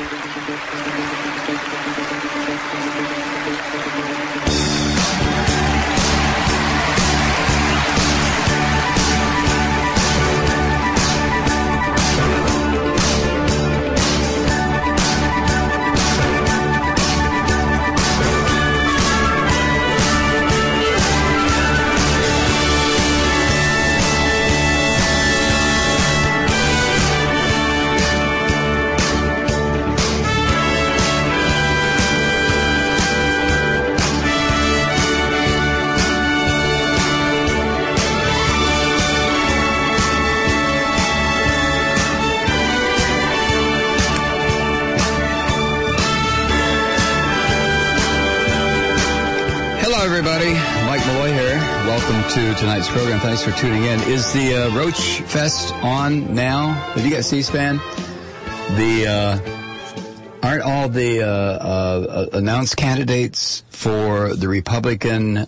To tonight's program. Thanks for tuning in. Is the Roach Fest on now? Have you got C-SPAN? Aren't all the announced candidates for the Republican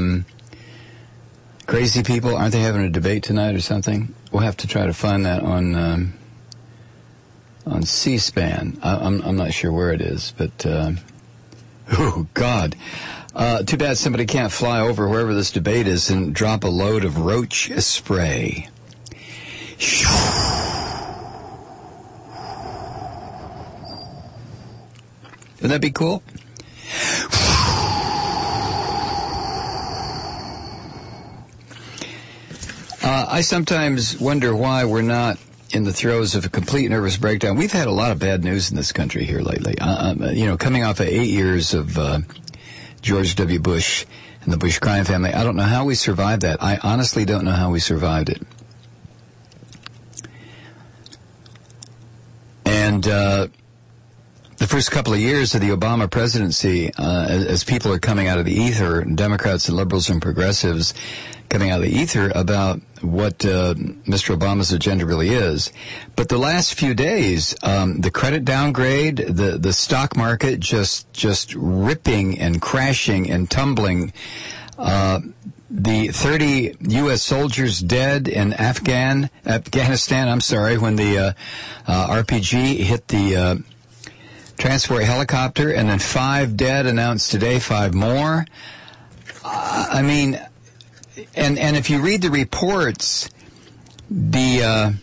crazy people, aren't they having a debate tonight or something? We'll have to try to find that on C-SPAN. I'm not sure where it is, but oh God. Too bad somebody can't fly over wherever this debate is and drop a load of roach spray. Would that be cool? I sometimes wonder why we're not in the throes of a complete nervous breakdown. We've had a lot of bad news in this country here lately. Coming off of 8 years of George W. Bush and the Bush crime family. I don't know how we survived that. I honestly don't know how we survived it. And the first couple of years of the Obama presidency, as people are coming out of the ether, Democrats and liberals and progressives coming out of the ether about what Mr. Obama's agenda really is. But the last few days, the credit downgrade, the stock market just ripping and crashing and tumbling, the 30 U.S. soldiers dead in Afghanistan, when the RPG hit the transport helicopter, and then 5 dead announced today, 5 more. And if you read the reports, it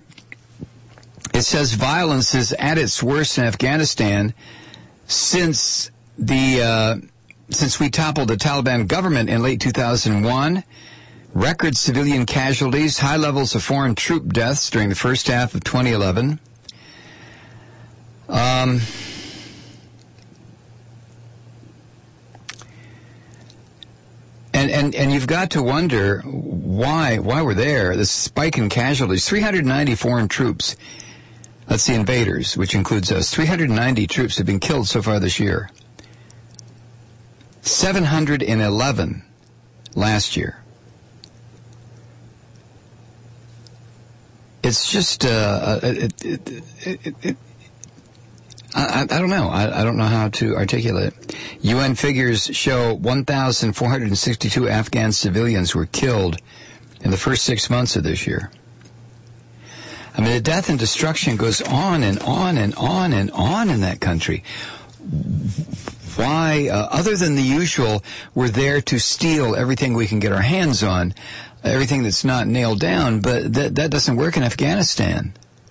says violence is at its worst in Afghanistan since we toppled the Taliban government in late 2001. Record civilian casualties, high levels of foreign troop deaths during the first half of 2011. And you've got to wonder why we're there. This spike in casualties, 390 foreign troops. That's the invaders, which includes us. 390 troops have been killed so far this year. 711 last year. It's just I don't know. I don't know how to articulate it. UN figures show 1,462 Afghan civilians were killed in the first 6 months of this year. I mean, the death and destruction goes on and on and on and on in that country. Why, other than the usual, we're there to steal everything we can get our hands on, everything that's not nailed down, but that doesn't work in Afghanistan.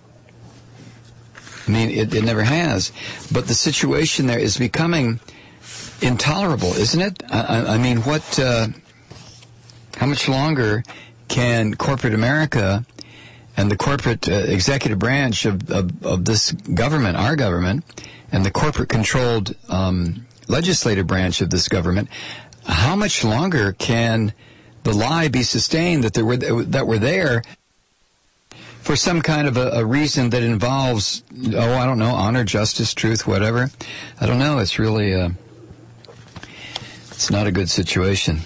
I mean, it never has. But the situation there is becoming intolerable, isn't it? I mean, how much longer can corporate America and the corporate executive branch of this government, our government, and the corporate-controlled legislative branch of this government, how much longer can the lie be sustained that we're there for some kind of a reason that involves, I don't know, honor, justice, truth, whatever? I don't know. It's really, it's not a good situation.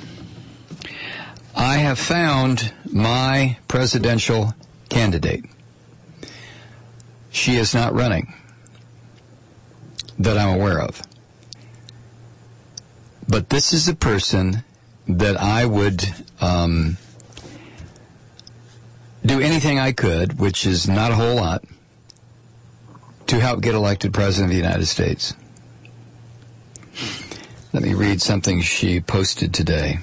I have found my presidential candidate. She is not running that I'm aware of. But this is a person that I would do anything I could, which is not a whole lot, to help get elected President of the United States. Let me read something she posted today.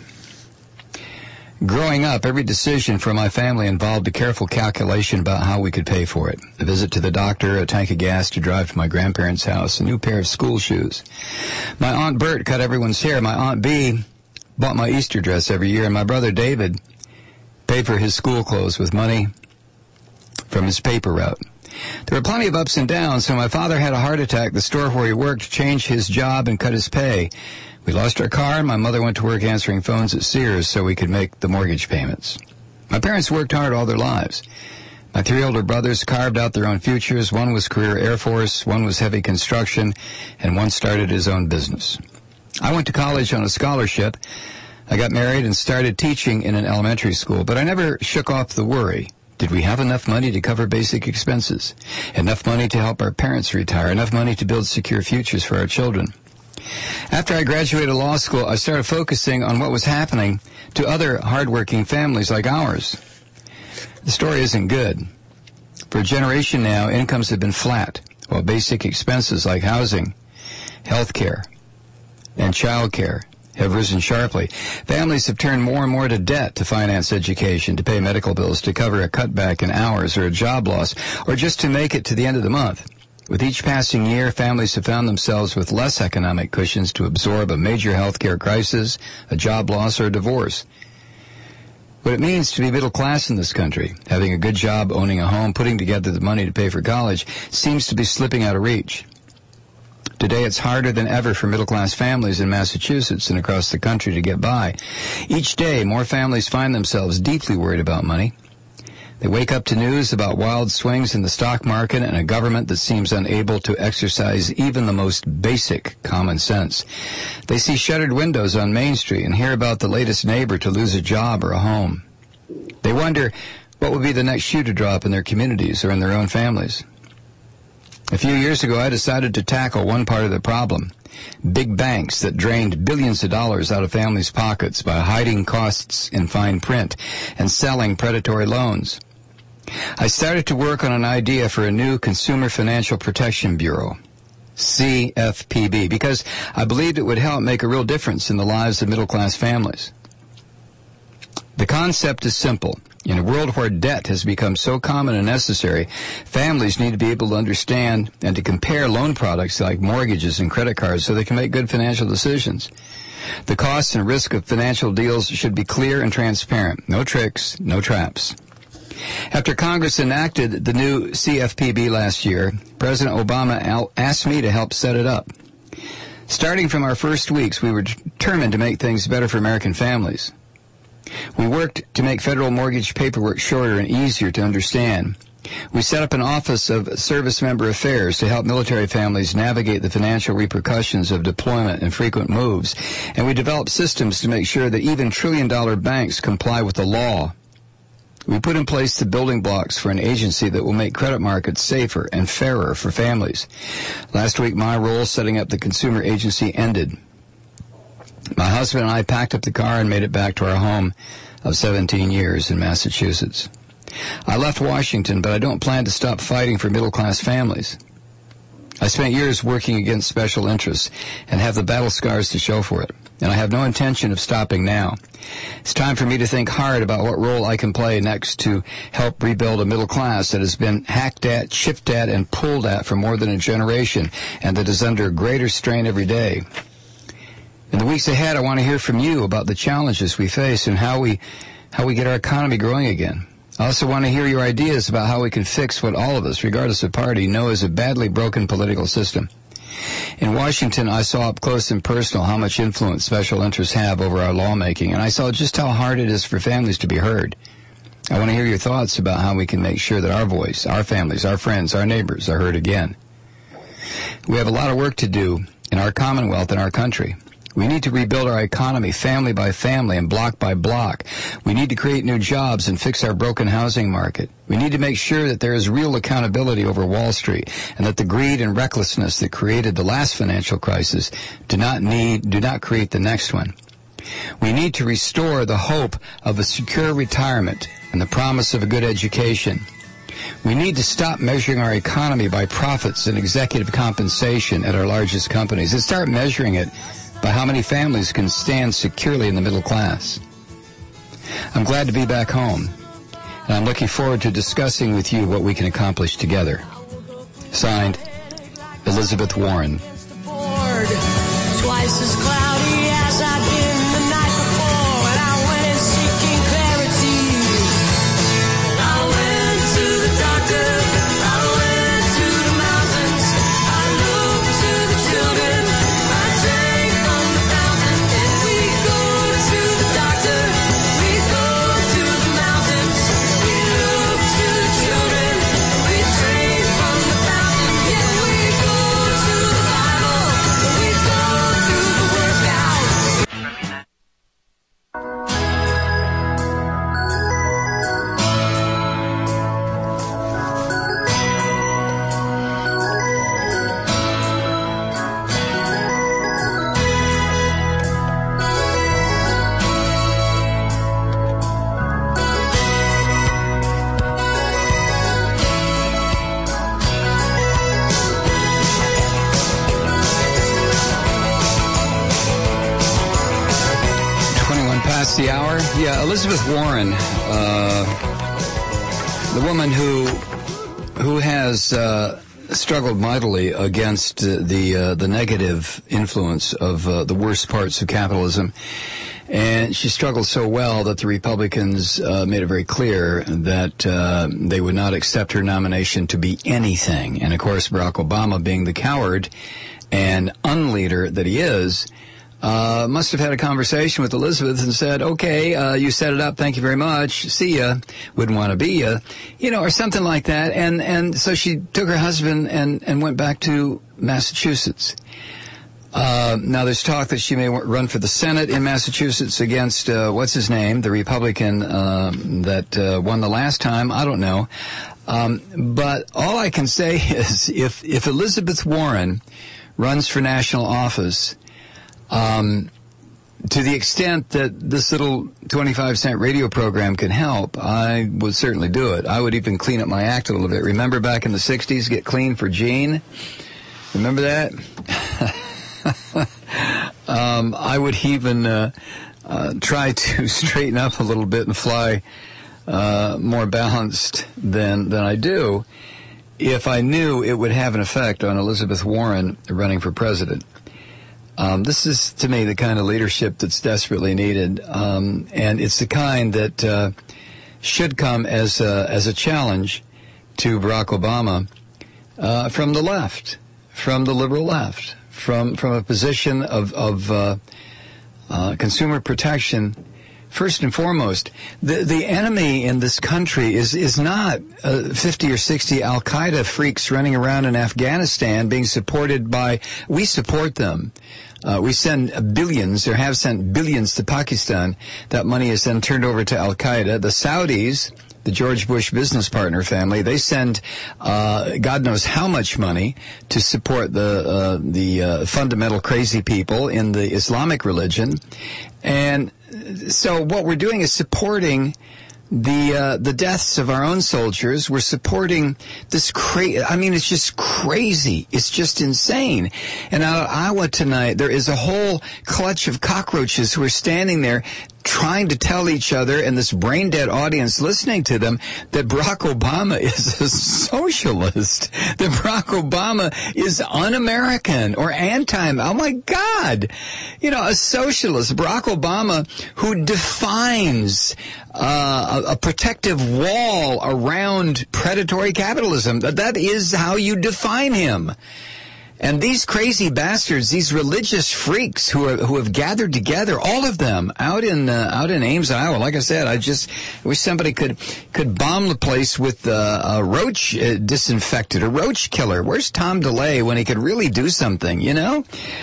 Growing up, every decision for my family involved a careful calculation about how we could pay for it. A visit to the doctor, a tank of gas to drive to my grandparents' house, a new pair of school shoes. My Aunt Bert cut everyone's hair. My Aunt Bee bought my Easter dress every year, and my brother David paid for his school clothes with money from his paper route. There were plenty of ups and downs, so my father had a heart attack. The store where he worked changed his job and cut his pay. We lost our car, and my mother went to work answering phones at Sears so we could make the mortgage payments. My parents worked hard all their lives. My 3 older brothers carved out their own futures. One was career Air Force, one was heavy construction, and one started his own business. I went to college on a scholarship. I got married and started teaching in an elementary school, but I never shook off the worry. Did we have enough money to cover basic expenses? Enough money to help our parents retire? Enough money to build secure futures for our children? After I graduated law school, I started focusing on what was happening to other hardworking families like ours. The story isn't good. For a generation now, incomes have been flat, while basic expenses like housing, health care, and child care have risen sharply. Families have turned more and more to debt to finance education, to pay medical bills, to cover a cutback in hours or a job loss, or just to make it to the end of the month. With each passing year, families have found themselves with less economic cushions to absorb a major health care crisis, a job loss, or a divorce. What it means to be middle class in this country, having a good job, owning a home, putting together the money to pay for college, seems to be slipping out of reach. Today, it's harder than ever for middle-class families in Massachusetts and across the country to get by. Each day, more families find themselves deeply worried about money. They wake up to news about wild swings in the stock market and a government that seems unable to exercise even the most basic common sense. They see shuttered windows on Main Street and hear about the latest neighbor to lose a job or a home. They wonder what will be the next shoe to drop in their communities or in their own families. A few years ago, I decided to tackle one part of the problem: big banks that drained billions of dollars out of families' pockets by hiding costs in fine print and selling predatory loans. I started to work on an idea for a new Consumer Financial Protection Bureau, CFPB, because I believed it would help make a real difference in the lives of middle-class families. The concept is simple. In a world where debt has become so common and necessary, families need to be able to understand and to compare loan products like mortgages and credit cards so they can make good financial decisions. The cost and risk of financial deals should be clear and transparent. No tricks, no traps. After Congress enacted the new CFPB last year, President Obama asked me to help set it up. Starting from our first weeks, we were determined to make things better for American families. We worked to make federal mortgage paperwork shorter and easier to understand. We set up an Office of Service Member Affairs to help military families navigate the financial repercussions of deployment and frequent moves. And we developed systems to make sure that even trillion-dollar banks comply with the law. We put in place the building blocks for an agency that will make credit markets safer and fairer for families. Last week, my role setting up the consumer agency ended. My husband and I packed up the car and made it back to our home of 17 years in Massachusetts. I left Washington, but I don't plan to stop fighting for middle-class families. I spent years working against special interests and have the battle scars to show for it, and I have no intention of stopping now. It's time for me to think hard about what role I can play next to help rebuild a middle class that has been hacked at, chipped at, and pulled at for more than a generation, and that is under greater strain every day. In the weeks ahead, I want to hear from you about the challenges we face and how we get our economy growing again. I also want to hear your ideas about how we can fix what all of us, regardless of party, know is a badly broken political system. In Washington, I saw up close and personal how much influence special interests have over our lawmaking, and I saw just how hard it is for families to be heard. I want to hear your thoughts about how we can make sure that our voice, our families, our friends, our neighbors are heard again. We have a lot of work to do in our Commonwealth and our country. We need to rebuild our economy family by family and block by block. We need to create new jobs and fix our broken housing market. We need to make sure that there is real accountability over Wall Street and that the greed and recklessness that created the last financial crisis do not create the next one. We need to restore the hope of a secure retirement and the promise of a good education. We need to stop measuring our economy by profits and executive compensation at our largest companies and start measuring it by how many families can stand securely in the middle class. I'm glad to be back home, and I'm looking forward to discussing with you what we can accomplish together. Signed, Elizabeth Warren. Twice as cloudy as I'd been the night before, and I went in seeking clarity. I went to the doctor, I went to the mountains, I looked to the children, I drank from the fountain. And we go to the doctor, we go to the mountains, we look to the children, we drink from the fountain. Yeah, we go to the Bible, we go to the workout. Past the hour. Yeah, Elizabeth Warren, the woman who has struggled mightily against the negative influence of the worst parts of capitalism. And she struggled so well that the Republicans made it very clear that they would not accept her nomination to be anything. And, of course, Barack Obama, being the coward and unleader that he is, must have had a conversation with Elizabeth and said, okay, you set it up, thank you very much, see ya, wouldn't want to be ya, or something like that. And so she took her husband and went back to Massachusetts. Now there's talk that she may run for the Senate in Massachusetts against, what's his name, the Republican that won the last time. I don't know. But all I can say is if Elizabeth Warren runs for national office, to the extent that this little 25-cent radio program can help, I would certainly do it. I would even clean up my act a little bit. Remember back in the 60s, Get Clean for Gene? Remember that? I would even try to straighten up a little bit and fly more balanced than I do if I knew it would have an effect on Elizabeth Warren running for president. This is, to me, the kind of leadership that's desperately needed, and it's the kind that should come as a challenge to Barack Obama from the left, from the liberal left, from a position of consumer protection. First and foremost, the enemy in this country is not 50 or 60 Al-Qaeda freaks running around in Afghanistan being supported by, we support them. We send billions, or have sent billions to Pakistan. That money is then turned over to Al-Qaeda. The Saudis, the George Bush business partner family, they send God knows how much money to support the fundamental crazy people in the Islamic religion. And so what we're doing is supporting the deaths of our own soldiers. We're supporting this it's just crazy. It's just insane. And out of Iowa tonight, there is a whole clutch of cockroaches who are standing there trying to tell each other and this brain-dead audience listening to them that Barack Obama is a socialist, that Barack Obama is un-American or oh my God, a socialist, Barack Obama, who defines a protective wall around predatory capitalism. That is how you define him. And these crazy bastards, these religious freaks who have gathered together, all of them out in Ames, Iowa. Like I said, I just wish somebody could bomb the place with a roach disinfectant, a roach killer. Where's Tom DeLay when he could really do something? And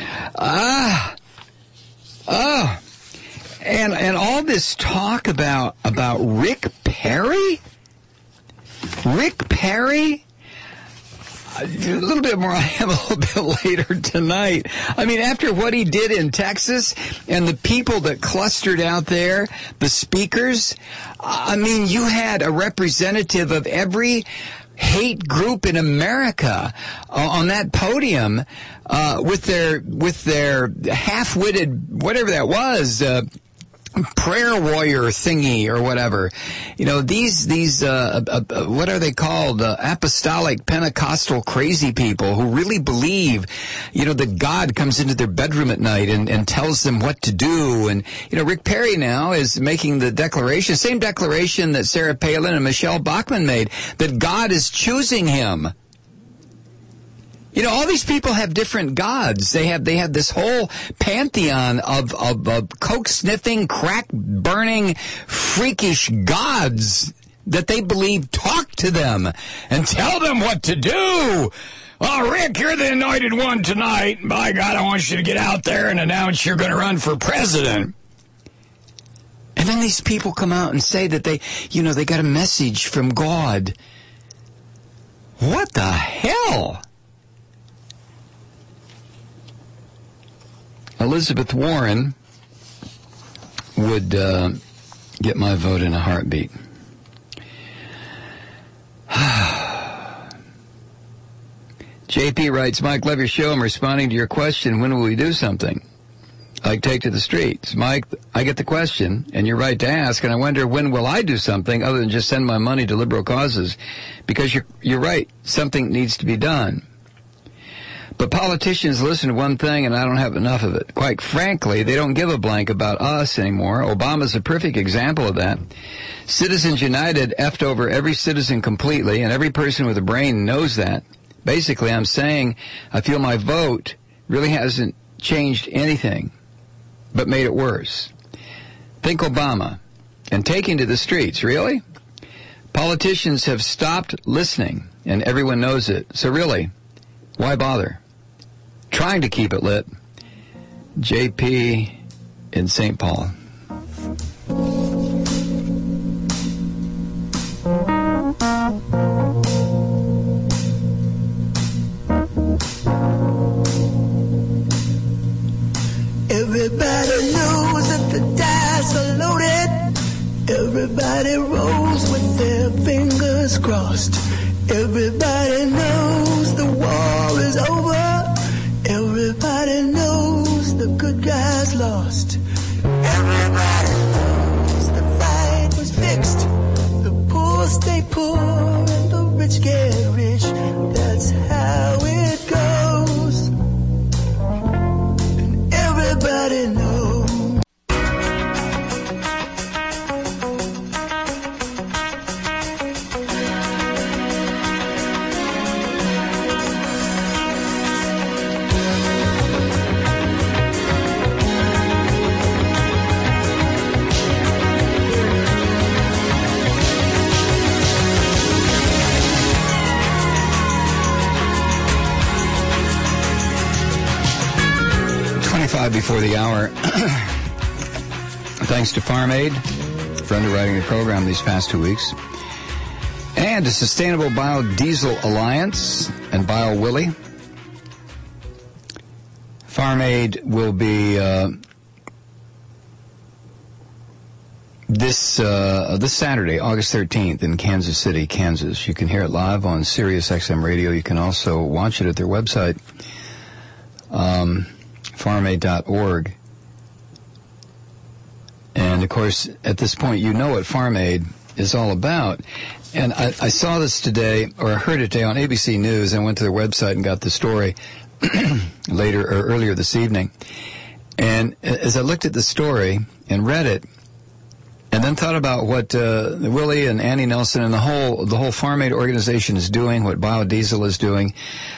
all this talk about Rick Perry. Rick Perry. A little bit more I have a little bit later tonight. I mean, after what he did in Texas and the people that clustered out there, the speakers, I mean, you had a representative of every hate group in America on that podium with their half-witted, whatever that was, prayer warrior thingy or whatever. You know, these what are they called? Apostolic Pentecostal crazy people who really believe, you know, that God comes into their bedroom at night and tells them what to do. And, you know, Rick Perry now is making the declaration, same declaration that Sarah Palin and Michelle Bachmann made, that God is choosing him. You know, all these people have different gods. They have this whole pantheon of coke-sniffing, crack-burning, freakish gods that they believe talk to them and tell them what to do. Oh, Rick, you're the anointed one tonight. By God, I want you to get out there and announce you're going to run for president. And then these people come out and say that they got a message from God. What the hell? Elizabeth Warren would get my vote in a heartbeat. JP writes, Mike, love your show. I'm responding to your question. When will we do something? Like take to the streets. Mike, I get the question, and you're right to ask, and I wonder when will I do something other than just send my money to liberal causes? Because you're right. Something needs to be done. But politicians listen to one thing, and I don't have enough of it. Quite frankly, they don't give a blank about us anymore. Obama's a perfect example of that. Citizens United effed over every citizen completely, and every person with a brain knows that. Basically, I'm saying I feel my vote really hasn't changed anything, but made it worse. Think Obama and taking to the streets, really? Politicians have stopped listening, and everyone knows it. So really, why bother? Trying to keep it lit. JP in St. Paul. Everybody knows that the dice are loaded. Everybody rolls with their fingers crossed. Everybody knows the war is over. Everybody knows the good guys lost. Everybody knows the fight was fixed. The poor stay poor and the rich get rich. That's how it goes. And everybody knows. Before the hour. Thanks to Farm Aid for underwriting the program these past 2 weeks. And to Sustainable Biodiesel Alliance and BioWilly. Farm Aid will be this Saturday, August 13th in Kansas City, Kansas. You can hear it live on Sirius XM Radio. You can also watch it at their website. FarmAid.org. And, of course, at this point, you know what Farm Aid is all about. And I saw this today, or I heard it today on ABC News. I went to their website and got the story earlier this evening. And as I looked at the story and read it, and then thought about what Willie and Annie Nelson and the whole Farm Aid organization is doing, what biodiesel is doing,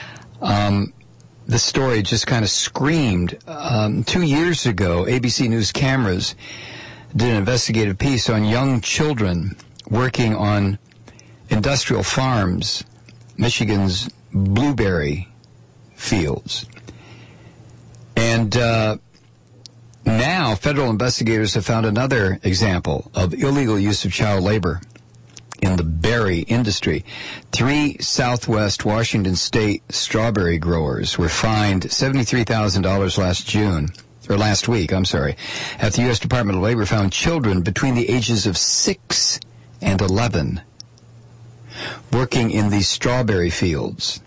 this story just kind of screamed. 2 years ago, ABC News cameras did an investigative piece on young children working on industrial farms, Michigan's blueberry fields. And now federal investigators have found another example of illegal use of child labor in the berry industry. 3 Southwest Washington State strawberry growers were fined $73,000 last week, after the U.S. Department of Labor found children between the ages of 6 and 11 working in these strawberry fields.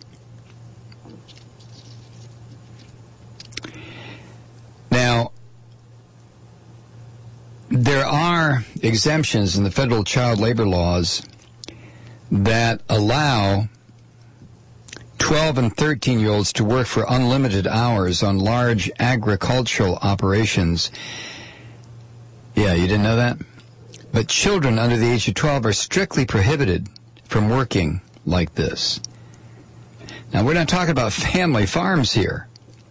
Now, there are exemptions in the federal child labor laws that allow 12 and 13-year-olds to work for unlimited hours on large agricultural operations. Yeah, you didn't know that? But children under the age of 12 are strictly prohibited from working like this. Now, we're not talking about family farms here.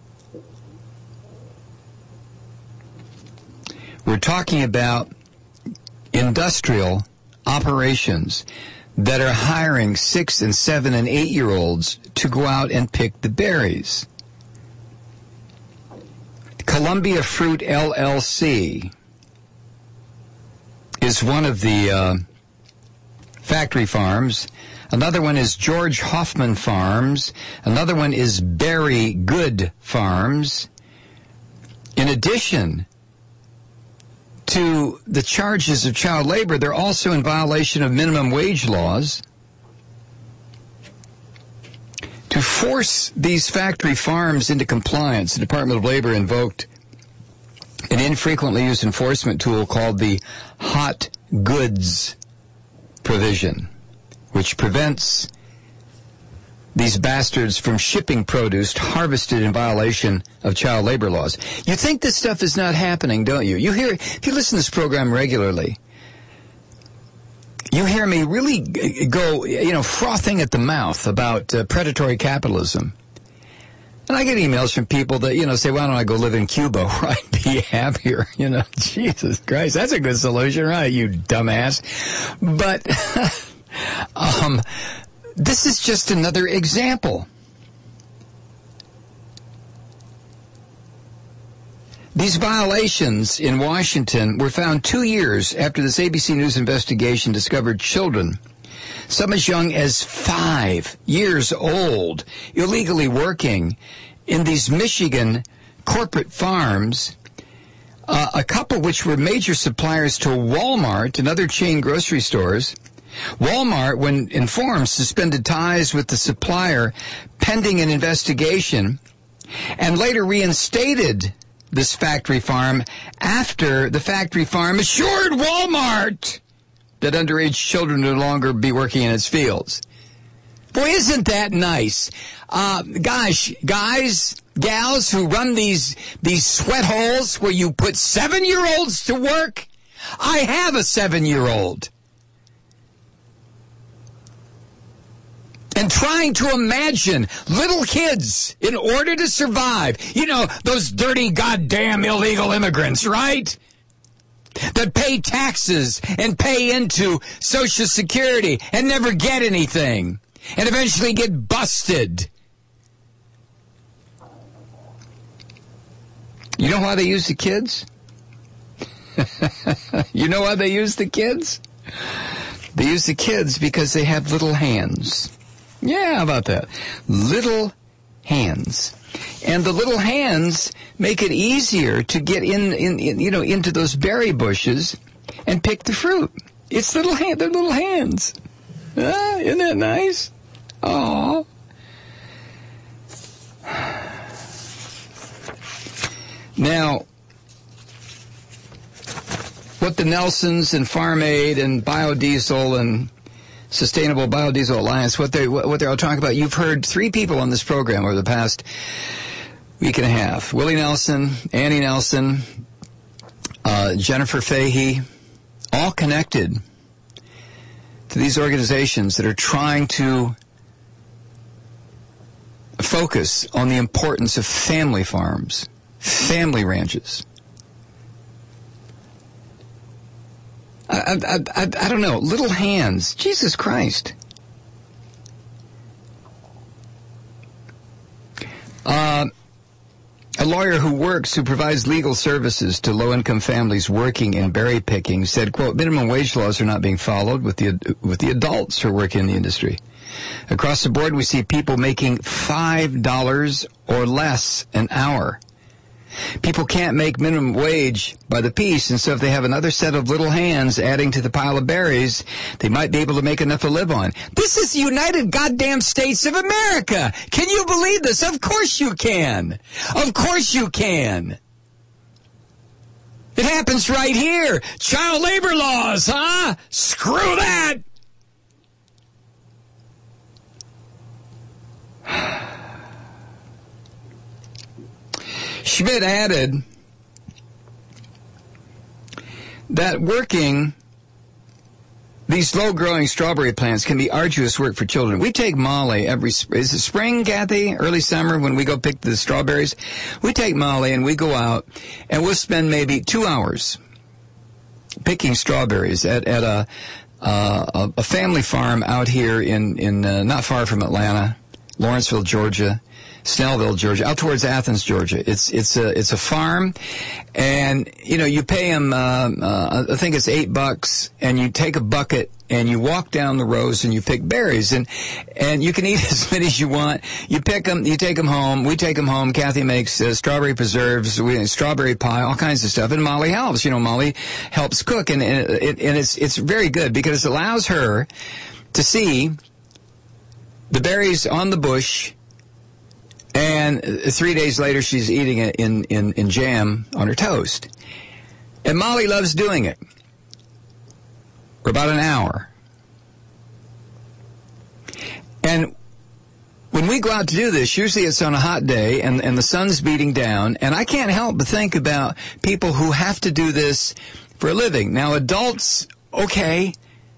We're talking about industrial operations that are hiring 6 and 7 and 8-year-olds to go out and pick the berries. Columbia Fruit LLC is one of the factory farms. Another one is George Hoffman Farms. Another one is Berry Good Farms. In addition to the charges of child labor, they're also in violation of minimum wage laws. To force these factory farms into compliance, the Department of Labor invoked an infrequently used enforcement tool called the hot goods provision, which prevents these bastards from shipping produce harvested in violation of child labor laws. You think this stuff is not happening, don't you? If you listen to this program regularly, you hear me really go, frothing at the mouth about predatory capitalism. And I get emails from people that, say, why don't I go live in Cuba where I'd be happier? Jesus Christ, that's a good solution, right, you dumbass? But this is just another example. These violations in Washington were found 2 years after this ABC News investigation discovered children, some as young as 5 years old, illegally working in these Michigan corporate farms, a couple which were major suppliers to Walmart and other chain grocery stores. Walmart, when informed, suspended ties with the supplier pending an investigation and later reinstated this factory farm after the factory farm assured Walmart that underage children no longer be working in its fields. Boy, isn't that nice? Guys, gals who run these sweat holes where you put 7-year-olds to work. I have a 7-year-old. And trying to imagine little kids in order to survive. Those dirty goddamn illegal immigrants, right? That pay taxes and pay into Social Security and never get anything. And eventually get busted. You know why they use the kids? You know why they use the kids? They use the kids because they have little hands. Yeah, how about that? Little hands. And the little hands make it easier to get into those berry bushes and pick the fruit. It's they're little hands. Isn't that nice? Aw. Now, what the Nelsons and Farm Aid and Biodiesel and Sustainable Biodiesel Alliance, what they're all talking about, you've heard 3 people on this program over the past week and a half. Willie Nelson, Annie Nelson, Jennifer Fahey, all connected to these organizations that are trying to focus on the importance of family farms, family ranches. I don't know, little hands. Jesus Christ. A lawyer who provides legal services to low-income families working in berry picking said, quote, minimum wage laws are not being followed with the adults who are working in the industry. Across the board, we see people making $5 or less an hour. People can't make minimum wage by the piece, and so if they have another set of little hands adding to the pile of berries, they might be able to make enough to live on. This is the United Goddamn States of America! Can you believe this? Of course you can! Of course you can! It happens right here! Child labor laws, huh? Screw that! Schmidt added that working these low-growing strawberry plants can be arduous work for children. We take Molly is it spring, Kathy? Early summer when we go pick the strawberries? We take Molly and we go out and we'll spend maybe 2 hours picking strawberries at a family farm out here in not far from Atlanta, Lawrenceville, Georgia. Snellville, Georgia, out towards Athens, Georgia. It's a farm, and you pay them. I think it's $8, and you take a bucket and you walk down the rows and you pick berries, and you can eat as many as you want. You pick them, you take them home. We take them home. Kathy makes strawberry preserves, strawberry pie, all kinds of stuff, and Molly helps. Molly helps cook, and it's very good because it allows her to see the berries on the bush. And 3 days later, she's eating it in jam on her toast. And Molly loves doing it for about an hour. And when we go out to do this, usually it's on a hot day and the sun's beating down. And I can't help but think about people who have to do this for a living. Now, adults, okay.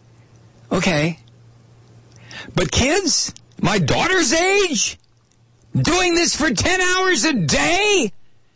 But kids, my daughter's age, doing this for 10 hours a day?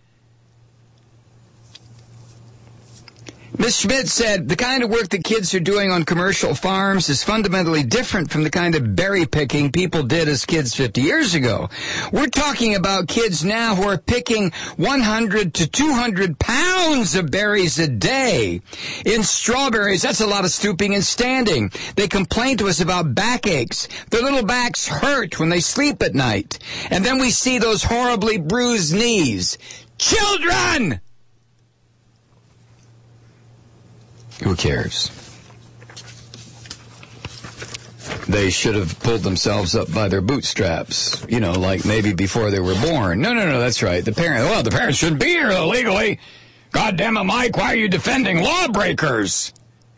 Ms. Schmidt said the kind of work that kids are doing on commercial farms is fundamentally different from the kind of berry picking people did as kids 50 years ago. We're talking about kids now who are picking 100 to 200 pounds of berries a day. In strawberries, that's a lot of stooping and standing. They complain to us about backaches. Their little backs hurt when they sleep at night. And then we see those horribly bruised knees. Children! Who cares? They should have pulled themselves up by their bootstraps, like maybe before they were born. No, that's right. The parents shouldn't be here illegally. God damn it, Mike, why are you defending lawbreakers?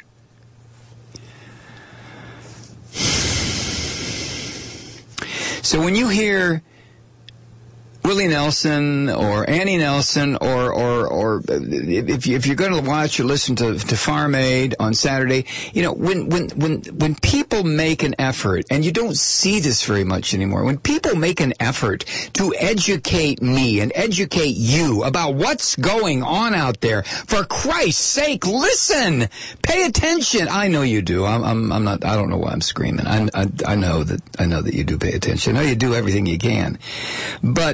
So when you hear Willie Nelson or Annie Nelson or if you're going to watch or listen to Farm Aid on Saturday, when people make an effort, and you don't see this very much anymore, when people make an effort to educate me and educate you about what's going on out there, for Christ's sake, listen, pay attention. I know you do. I'm not. I don't know why I'm screaming. I know that you do pay attention. I know you do everything you can, but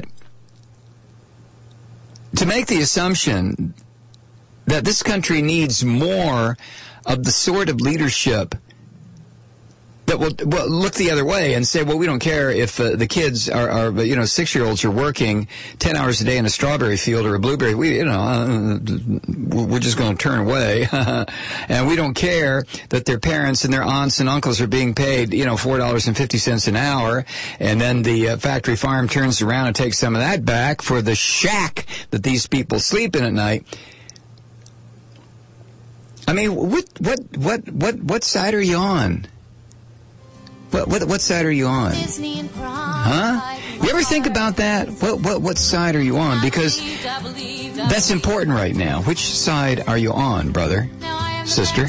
to make the assumption that this country needs more of the sort of leadership that will look the other way and say, well, we don't care if the kids are 6-year-olds are working 10 hours a day in a strawberry field or a blueberry. We're just going to turn away. And we don't care that their parents and their aunts and uncles are being paid, $4.50 an hour. And then the factory farm turns around and takes some of that back for the shack that these people sleep in at night. I mean, what side are you on? What side are you on? Huh? You ever think about that? What side are you on? Because that's important right now. Which side are you on, brother, sister?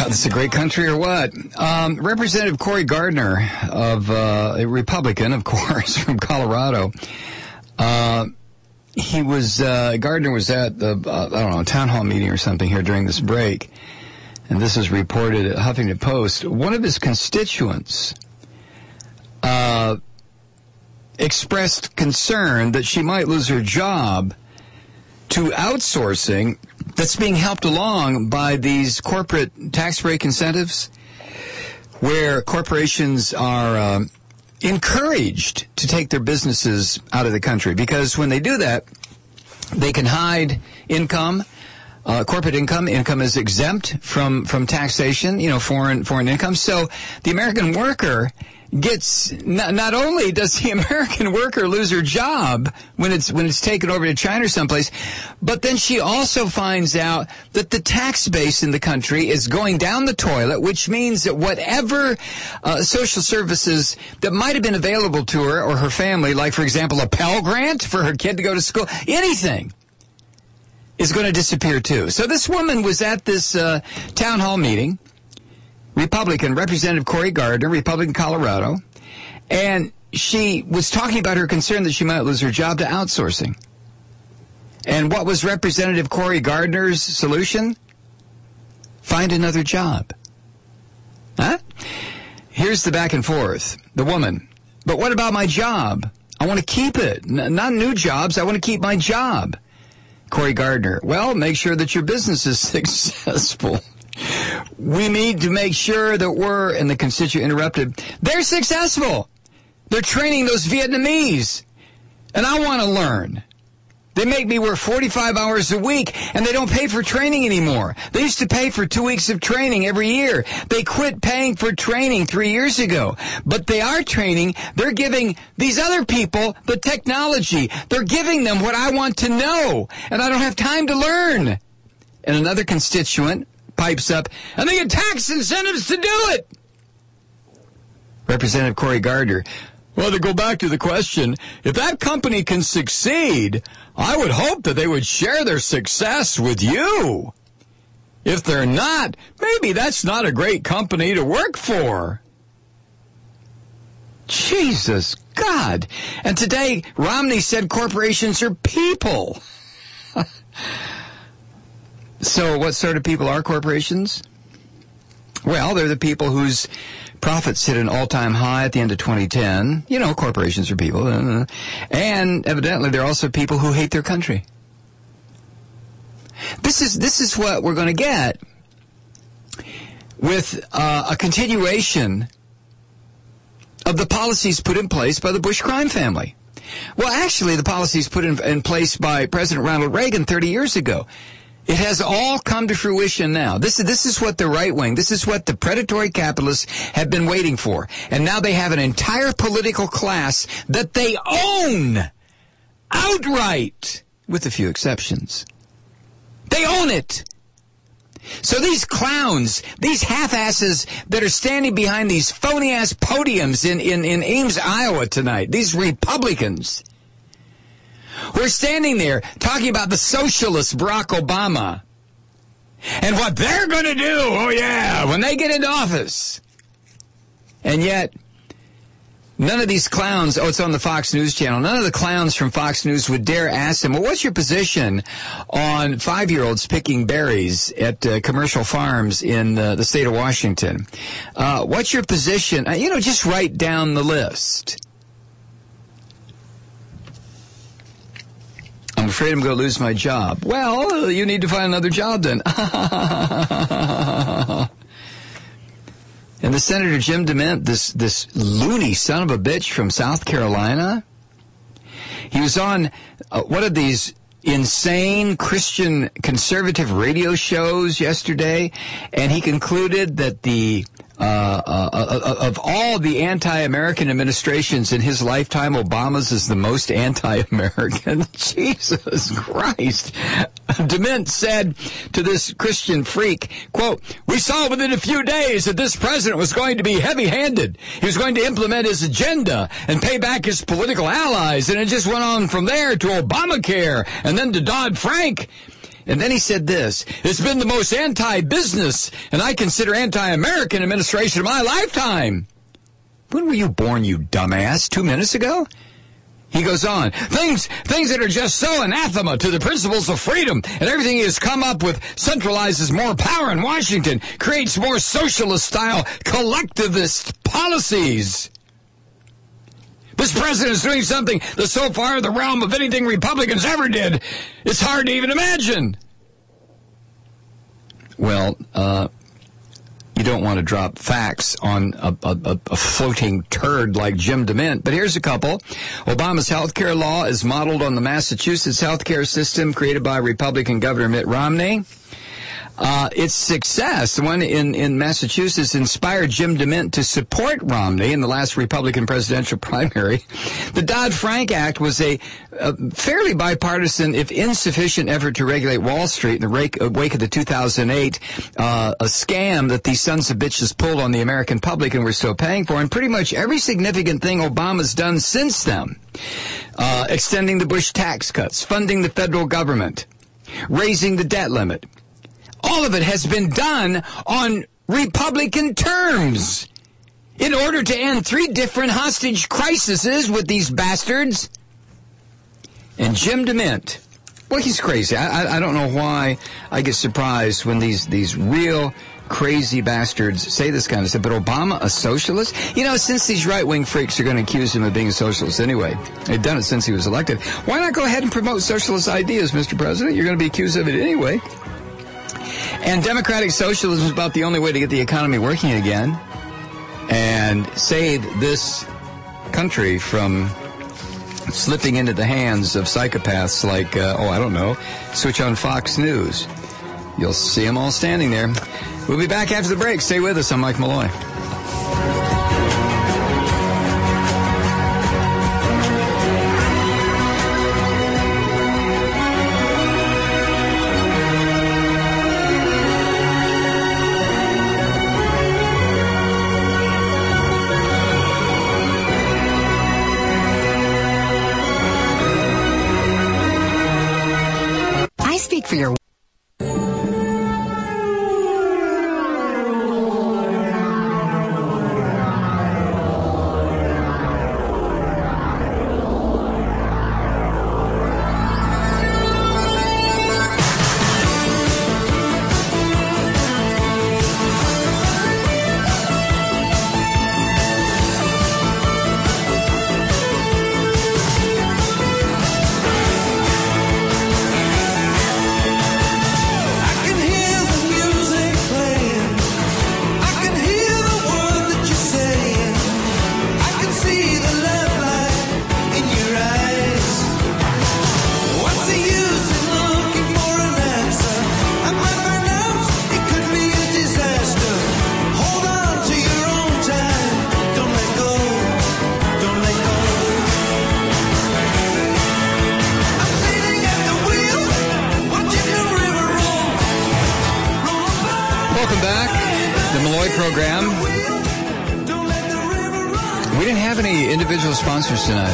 This is a great country or what? Representative Cory Gardner, a Republican, of course, from Colorado. Gardner was at the, town hall meeting or something here during this break. And this is reported at Huffington Post. One of his constituents expressed concern that she might lose her job to outsourcing that's being helped along by these corporate tax break incentives, where corporations are encouraged to take their businesses out of the country, because when they do that, they can hide income. Corporate income is exempt from taxation, foreign income. So the American worker gets, not only does the American worker lose her job when it's taken over to China or someplace, but then she also finds out that the tax base in the country is going down the toilet, which means that whatever social services that might have been available to her or her family, like, for example, a Pell Grant for her kid to go to school, anything, is going to disappear too. So this woman was at this town hall meeting, Republican, Representative Cory Gardner, Republican, Colorado, and she was talking about her concern that she might lose her job to outsourcing. And what was Representative Cory Gardner's solution? Find another job. Huh? Here's the back and forth. The woman, but what about my job? I want to keep it. Not new jobs. I want to keep my job. Cory Gardner, well, make sure that your business is successful. We need to make sure that and the constituent interrupted, they're successful. They're training those Vietnamese. And I want to learn. They make me work 45 hours a week, and they don't pay for training anymore. They used to pay for 2 weeks of training every year. They quit paying for training 3 years ago. But they are training. They're giving these other people the technology. They're giving them what I want to know, and I don't have time to learn. And another constituent pipes up, and they get tax incentives to do it. Representative Cory Gardner, well, to go back to the question, if that company can succeed, I would hope that they would share their success with you. If they're not, maybe that's not a great company to work for. Jesus God. And today, Romney said corporations are people. So what sort of people are corporations? Well, they're the people whose profits hit an all-time high at the end of 2010. You know, corporations are people. And evidently, they're also people who hate their country. This is what we're going to get with a continuation of the policies put in place by the Bush crime family. Well, actually, the policies put in place by President Ronald Reagan 30 years ago. It has all come to fruition now. This is what the right wing, this is what the predatory capitalists have been waiting for. And now they have an entire political class that they own outright, with a few exceptions. They own it. So these clowns, these half-asses that are standing behind these phony-ass podiums in Ames, Iowa tonight, these Republicans, we're standing there talking about the socialist Barack Obama and what they're going to do, oh yeah, when they get into office. And yet, none of these clowns, it's on the Fox News channel, none of the clowns from Fox News would dare ask them, well, what's your position on 5-year-olds picking berries at commercial farms in the state of Washington? What's your position? Just write down the list. I'm afraid I'm going to lose my job. Well, you need to find another job then. And the Senator Jim DeMint, this loony son of a bitch from South Carolina, he was on one of these insane Christian conservative radio shows yesterday, and he concluded that of all the anti-American administrations in his lifetime, Obama's is the most anti-American. Jesus Christ. DeMint said to this Christian freak, quote, we saw within a few days that this president was going to be heavy-handed. He was going to implement his agenda and pay back his political allies, and it just went on from there to Obamacare and then to Dodd-Frank. And then he said this, it's been the most anti-business and I consider anti-American administration of my lifetime. When were you born, you dumbass? 2 minutes ago? He goes on, things that are just so anathema to the principles of freedom, and everything he has come up with centralizes more power in Washington, creates more socialist-style collectivist policies. This president is doing something that's so far in the realm of anything Republicans ever did, it's hard to even imagine. Well, you don't want to drop facts on a floating turd like Jim DeMint, but here's a couple. Obama's health care law is modeled on the Massachusetts health care system created by Republican Governor Mitt Romney. Its success, the one in Massachusetts, inspired Jim DeMint to support Romney in the last Republican presidential primary. The Dodd-Frank Act was a fairly bipartisan, if insufficient, effort to regulate Wall Street in the wake of the 2008 a scam that these sons of bitches pulled on the American public and we're still paying for. And pretty much every significant thing Obama's done since then, extending the Bush tax cuts, funding the federal government, raising the debt limit, all of it has been done on Republican terms in order to end 3 different hostage crises with these bastards. And Jim DeMint, well, he's crazy. I don't know why I get surprised when these real crazy bastards say this kind of stuff. But Obama, a socialist? You know, since these right-wing freaks are going to accuse him of being a socialist anyway, they've done it since he was elected, why not go ahead and promote socialist ideas, Mr. President? You're going to be accused of it anyway. And democratic socialism is about the only way to get the economy working again and save this country from slipping into the hands of psychopaths like, I don't know, switch on Fox News. You'll see them all standing there. We'll be back after the break. Stay with us. I'm Mike Malloy. For your Welcome back. The Malloy program. We didn't have any individual sponsors tonight,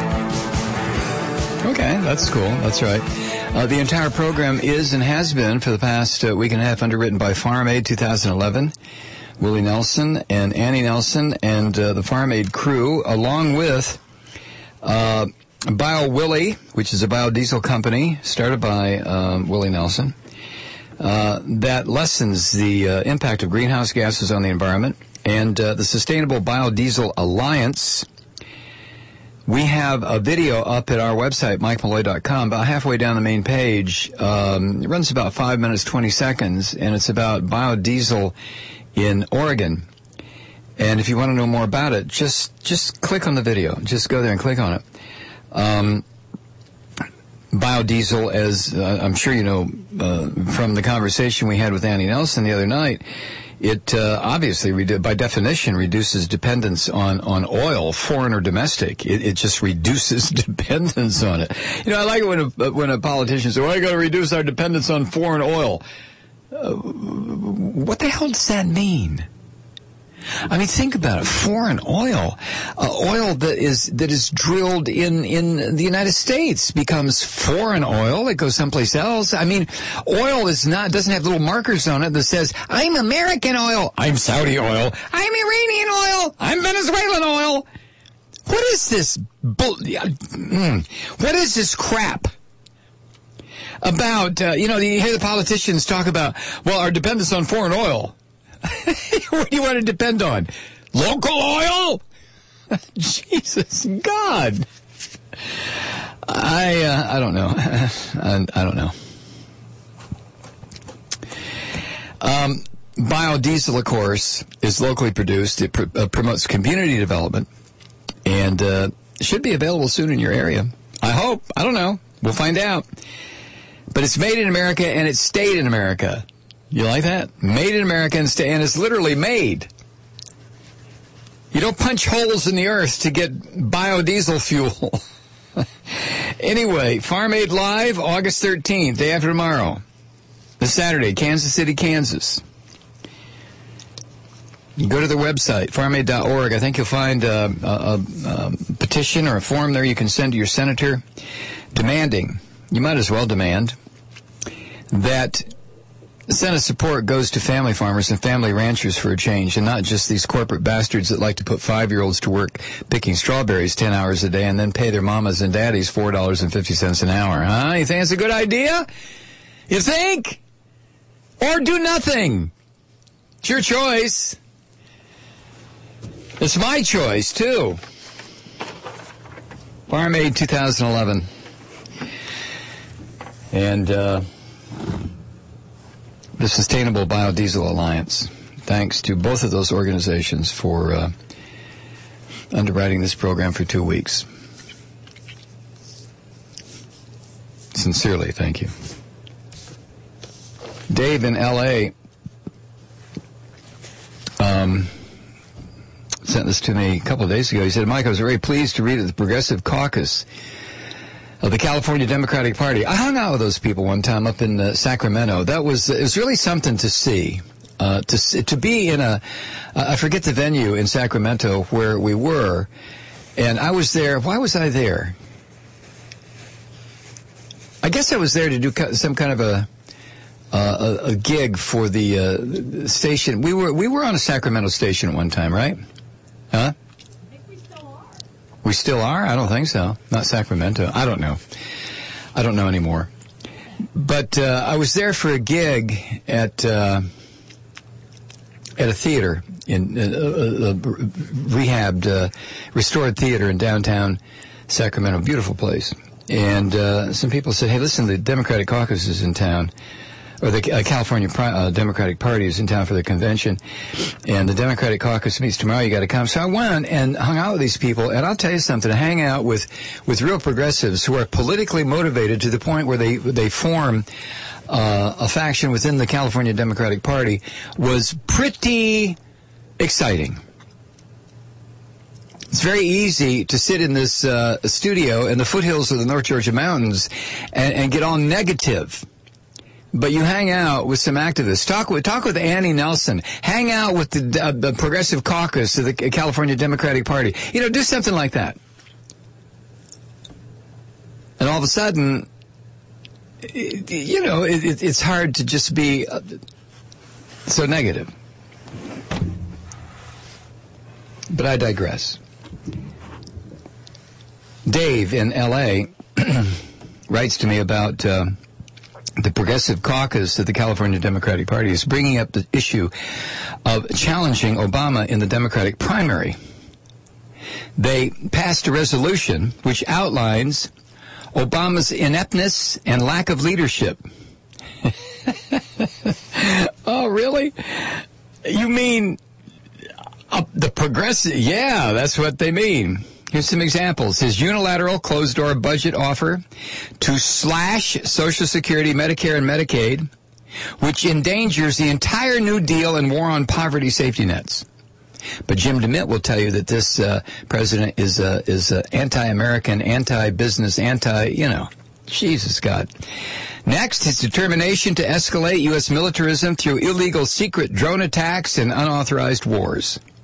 huh? Okay, that's cool. That's right. The entire program is and has been for the past week and a half underwritten by Farm Aid 2011, Willie Nelson and Annie Nelson and the Farm Aid crew, along with BioWillie, which is a biodiesel company started by Willie Nelson, that lessens the impact of greenhouse gases on the environment, and the Sustainable Biodiesel Alliance. We have a video up at our website, MikeMalloy.com, about halfway down the main page. It runs about 5 minutes, 20 seconds, and it's about biodiesel in Oregon. And if you want to know more about it, just click on the video. Just go there and click on it. Biodiesel, as I'm sure you know from the conversation we had with Annie Nelson the other night, it obviously, by definition, reduces dependence on oil, foreign or domestic. It just reduces dependence on it. You know, I like it when a politician says, well, I got to reduce our dependence on foreign oil. What the hell does that mean? I mean, think about it. Foreign oil, oil that is drilled in the United States becomes foreign oil. It goes someplace else. I mean, oil doesn't have little markers on it that says, I'm American oil, I'm Saudi oil, I'm Iranian oil, I'm Venezuelan oil. What is this what is this crap about, you hear the politicians talk about, well, our dependence on foreign oil. What do you want to depend on? Local oil? Jesus God. I don't know. I don't know. Biodiesel, of course, is locally produced. It promotes community development and should be available soon in your area. I hope. I don't know. We'll find out. But it's made in America and it stayed in America. You like that? Made in America and it's literally made. You don't punch holes in the earth to get biodiesel fuel. Anyway, Farm Aid Live, August 13th, day after tomorrow. This Saturday, Kansas City, Kansas. You go to their website, farmaid.org. I think you'll find a petition or a form there you can send to your senator demanding, you might as well demand, that Senate support goes to family farmers and family ranchers for a change, and not just these corporate bastards that like to put 5-year-olds to work picking strawberries 10 hours a day and then pay their mamas and daddies $4.50 an hour. Huh? You think it's a good idea? You think? Or do nothing. It's your choice. It's my choice, too. Farm Aid 2011. And, the Sustainable Biodiesel Alliance. Thanks to both of those organizations for underwriting this program for 2 weeks. Sincerely, thank you. Dave in L.A. sent this to me a couple of days ago. He said, Mike, I was very pleased to read at the Progressive Caucus of the California Democratic Party. I hung out with those people one time up in Sacramento. It was really something to see. To be in I forget the venue in Sacramento where we were, and I was there. Why was I there? I guess I was there to do some kind of a gig for the station. We were on a Sacramento station at one time, right? Huh? We still are? I don't think so. Not Sacramento. I don't know. I don't know anymore. But I was there for a gig at a theater, in a rehabbed, restored theater in downtown Sacramento. Beautiful place. And some people said, hey, listen, the Democratic Caucus is in town. Or the California Democratic Party is in town for the convention, and the Democratic Caucus meets tomorrow. You got to come. So I went and hung out with these people, and I'll tell you something: to hang out with real progressives who are politically motivated to the point where they form a faction within the California Democratic Party was pretty exciting. It's very easy to sit in this studio in the foothills of the North Georgia mountains and get all negative. But you hang out with some activists. Talk with Annie Nelson. Hang out with the Progressive Caucus of the California Democratic Party. Do something like that. And all of a sudden, it's hard to just be so negative. But I digress. Dave in L.A. writes to me about the Progressive Caucus of the California Democratic Party is bringing up the issue of challenging Obama in the Democratic primary. They passed a resolution which outlines Obama's ineptness and lack of leadership. Oh, really? You mean the progressive? Yeah, that's what they mean. Here's some examples. His unilateral closed-door budget offer to slash Social Security, Medicare, and Medicaid, which endangers the entire New Deal and war on poverty safety nets. But Jim DeMint will tell you that this president is anti-American, anti-business, Jesus God. Next, his determination to escalate U.S. militarism through illegal secret drone attacks and unauthorized wars.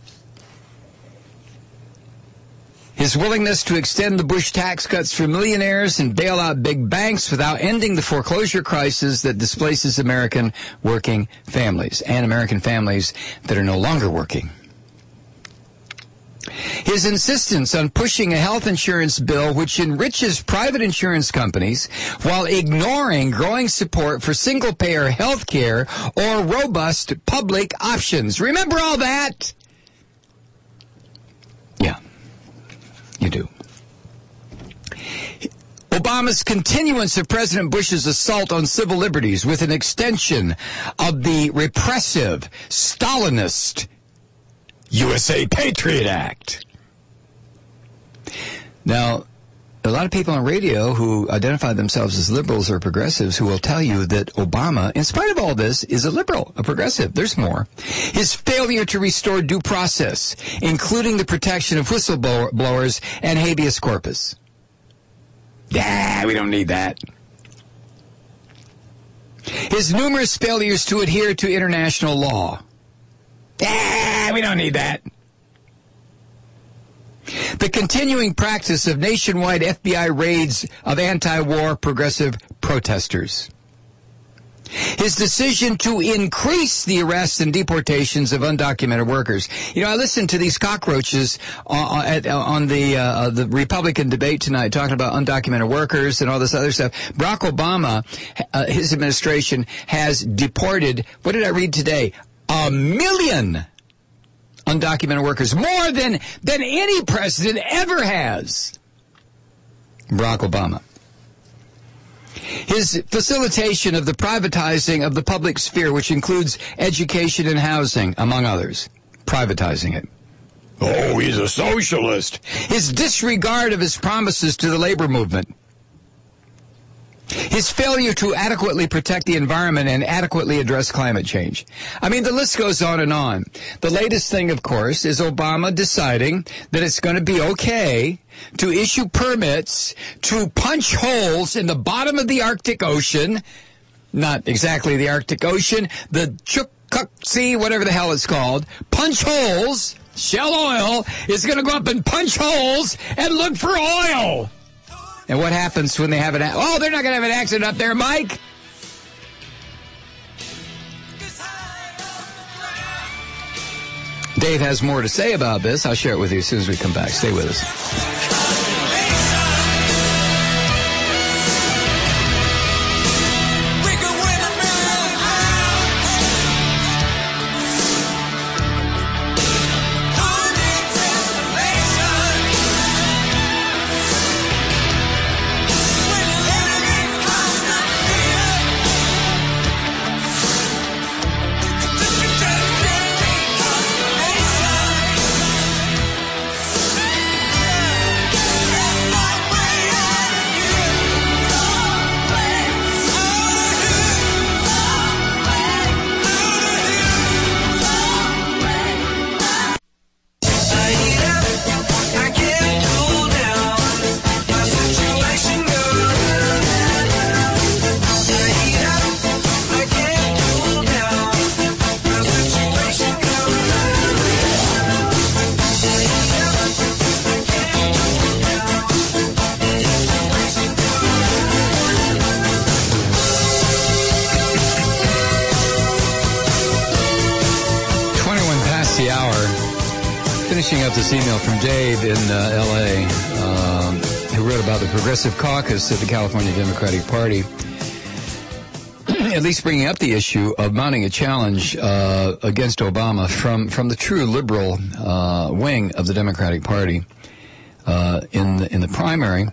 His willingness to extend the Bush tax cuts for millionaires and bail out big banks without ending the foreclosure crisis that displaces American working families and American families that are no longer working. His insistence on pushing a health insurance bill which enriches private insurance companies while ignoring growing support for single-payer health care or robust public options. Remember all that? Yeah, you do. Obama's continuance of President Bush's assault on civil liberties with an extension of the repressive, Stalinist USA Patriot Act. Now, a lot of people on radio who identify themselves as liberals or progressives who will tell you that Obama, in spite of all this, is a liberal, a progressive. There's more. His failure to restore due process, including the protection of whistleblowers and habeas corpus. Yeah, we don't need that. His numerous failures to adhere to international law. Yeah, we don't need that. The continuing practice of nationwide FBI raids of anti-war progressive protesters. His decision to increase the arrests and deportations of undocumented workers. You know, I listened to these cockroaches on the Republican debate tonight talking about undocumented workers and all this other stuff. Barack Obama, his administration has deported, what did I read today? 1 million undocumented workers, more than any president ever has. Barack Obama. His facilitation of the privatizing of the public sphere, which includes education and housing, among others. Privatizing it. Oh, he's a socialist. His disregard of his promises to the labor movement. His failure to adequately protect the environment and adequately address climate change. I mean, the list goes on and on. The latest thing, of course, is Obama deciding that it's going to be okay to issue permits to punch holes in the bottom of the Arctic Ocean. Not exactly the Arctic Ocean, the Chukuk Sea, whatever the hell it's called. Punch holes. Shell Oil is going to go up and punch holes and look for oil. And what happens when they have oh, they're not going to have an accident up there, Mike. Dave has more to say about this. I'll share it with you as soon as we come back. Stay with us. Finishing up this email from Dave in L.A., who wrote about the Progressive Caucus of the California Democratic Party, at least bringing up the issue of mounting a challenge against Obama from the true liberal wing of the Democratic Party in the primary.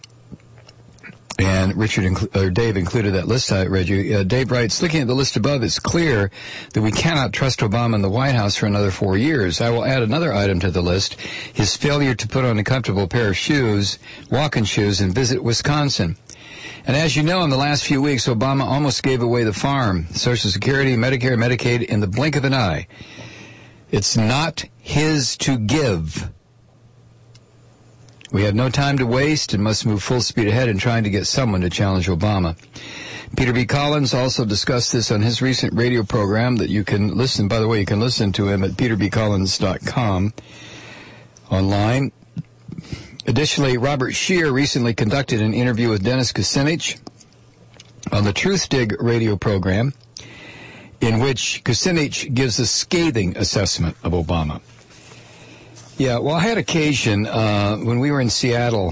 And Dave included that list I read you. Dave writes, looking at the list above, it's clear that we cannot trust Obama in the White House for another 4 years. I will add another item to the list, his failure to put on a comfortable pair of shoes, walking shoes, and visit Wisconsin. And as you know, in the last few weeks, Obama almost gave away the farm, Social Security, Medicare, Medicaid, in the blink of an eye. It's not his to give. We have no time to waste and must move full speed ahead in trying to get someone to challenge Obama. Peter B. Collins also discussed this on his recent radio program that you can listen. By the way, you can listen to him at peterbcollins.com online. Additionally, Robert Scheer recently conducted an interview with Dennis Kucinich on the Truth Dig radio program, in which Kucinich gives a scathing assessment of Obama. Yeah, well, I had occasion when we were in Seattle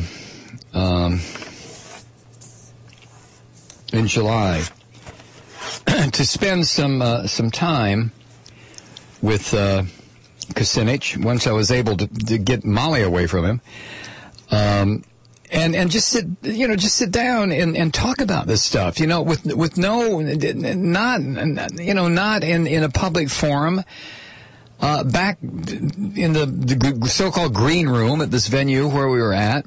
in July to spend some time with Kucinich once I was able to get Molly away from him, and just sit down and talk about this stuff, with no, not in a public forum. Back in the so-called green room at this venue where we were at.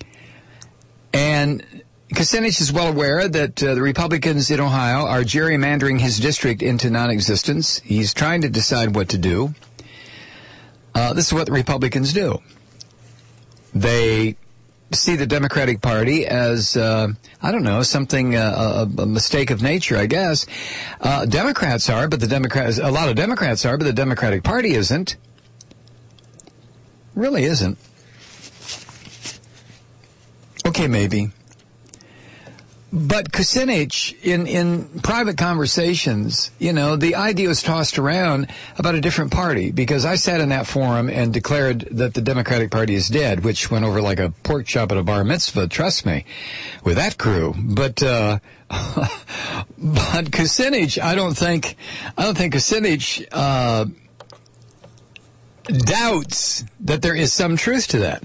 And Kucinich is well aware that the Republicans in Ohio are gerrymandering his district into non-existence. He's trying to decide what to do. This is what the Republicans do. They see the Democratic Party as, something, a mistake of nature, I guess. Democrats are, but a lot of Democrats are, but the Democratic Party isn't. Really isn't. Okay, maybe. But Kucinich, in private conversations, the idea was tossed around about a different party, because I sat in that forum and declared that the Democratic Party is dead, which went over like a pork chop at a bar mitzvah, trust me, with that crew. But Kucinich, I don't think Kucinich doubts that there is some truth to that.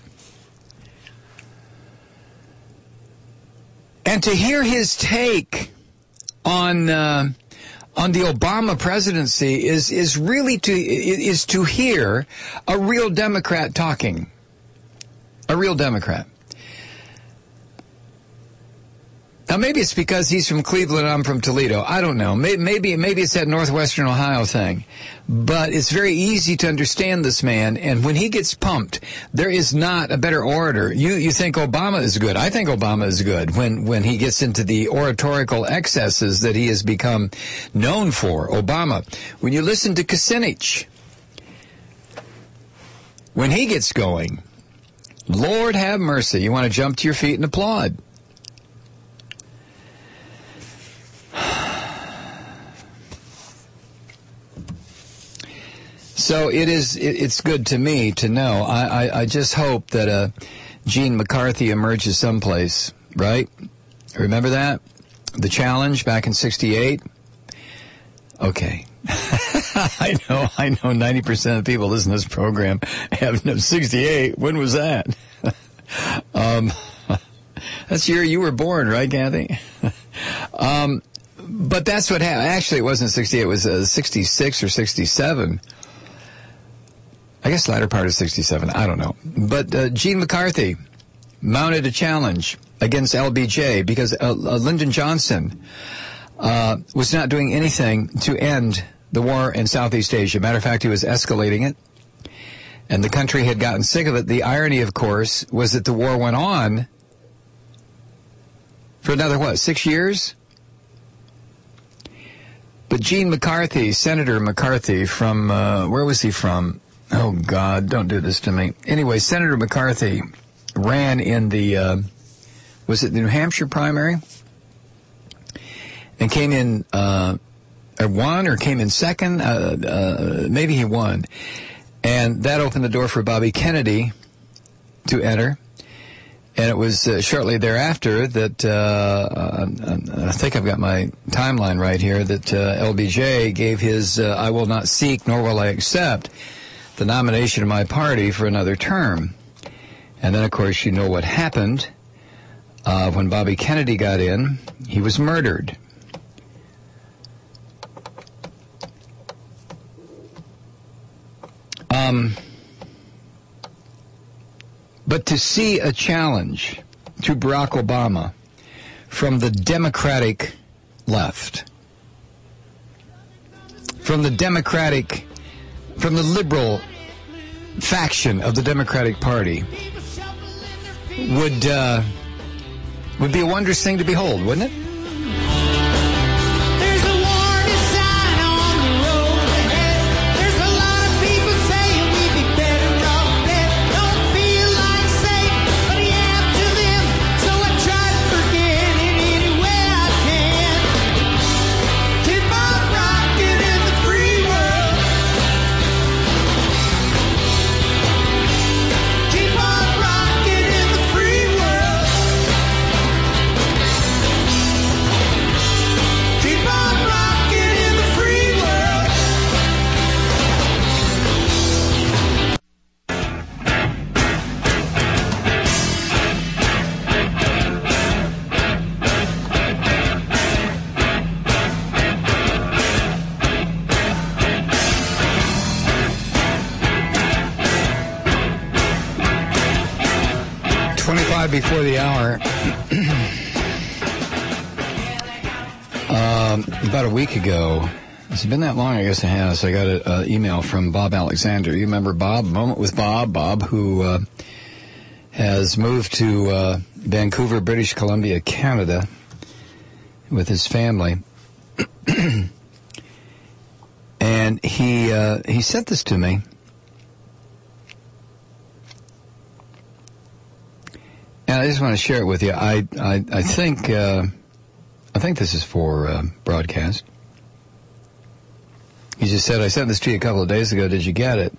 And to hear his take on the Obama presidency is really to hear a real Democrat talking, a real Democrat. Now maybe it's because he's from Cleveland and I'm from Toledo. I don't know. Maybe it's that Northwestern Ohio thing. But it's very easy to understand this man, and when he gets pumped, there is not a better orator. You think Obama is good. I think Obama is good when he gets into the oratorical excesses that he has become known for. Obama. When you listen to Kucinich, when he gets going, Lord have mercy, you want to jump to your feet and applaud. So it's good to me to know. I just hope that Gene McCarthy emerges someplace, right? Remember that? The challenge back in 68? Okay. I know 90% of the people listening to this program have 68. When was that? That's the year you were born, right, Kathy? But that's what happened. Actually, it wasn't 68. It was 66 or 67. I guess latter part of 67. I don't know. But Gene McCarthy mounted a challenge against LBJ because Lyndon Johnson was not doing anything to end the war in Southeast Asia. Matter of fact, he was escalating it. And the country had gotten sick of it. The irony, of course, was that the war went on for another, 6 years? But Gene McCarthy, Senator McCarthy from, where was he from? Oh, God, don't do this to me. Anyway, Senator McCarthy ran in the, was it the New Hampshire primary? And came in, won or came in second? Maybe he won. And that opened the door for Bobby Kennedy to enter. And it was shortly thereafter that, I think I've got my timeline right here, that LBJ gave his, I will not seek nor will I accept the nomination of my party for another term. And then, of course, you know what happened. When Bobby Kennedy got in, he was murdered. But to see a challenge to Barack Obama from the Democratic left, from the liberal faction of the Democratic Party would be a wondrous thing to behold, wouldn't it? There's a warning sign on the road ahead. There's a lot of people saying we'd be better off dead. Don't feel like saying, 5 before the hour. About a week ago, has it been that long? I guess it has. I got an email from Bob Alexander. You remember Bob? Moment with Bob. Bob, who has moved to Vancouver, British Columbia, Canada, with his family. And he sent this to me. And I just want to share it with you. I think this is for broadcast. He just said, I sent this to you a couple of days ago. Did you get it?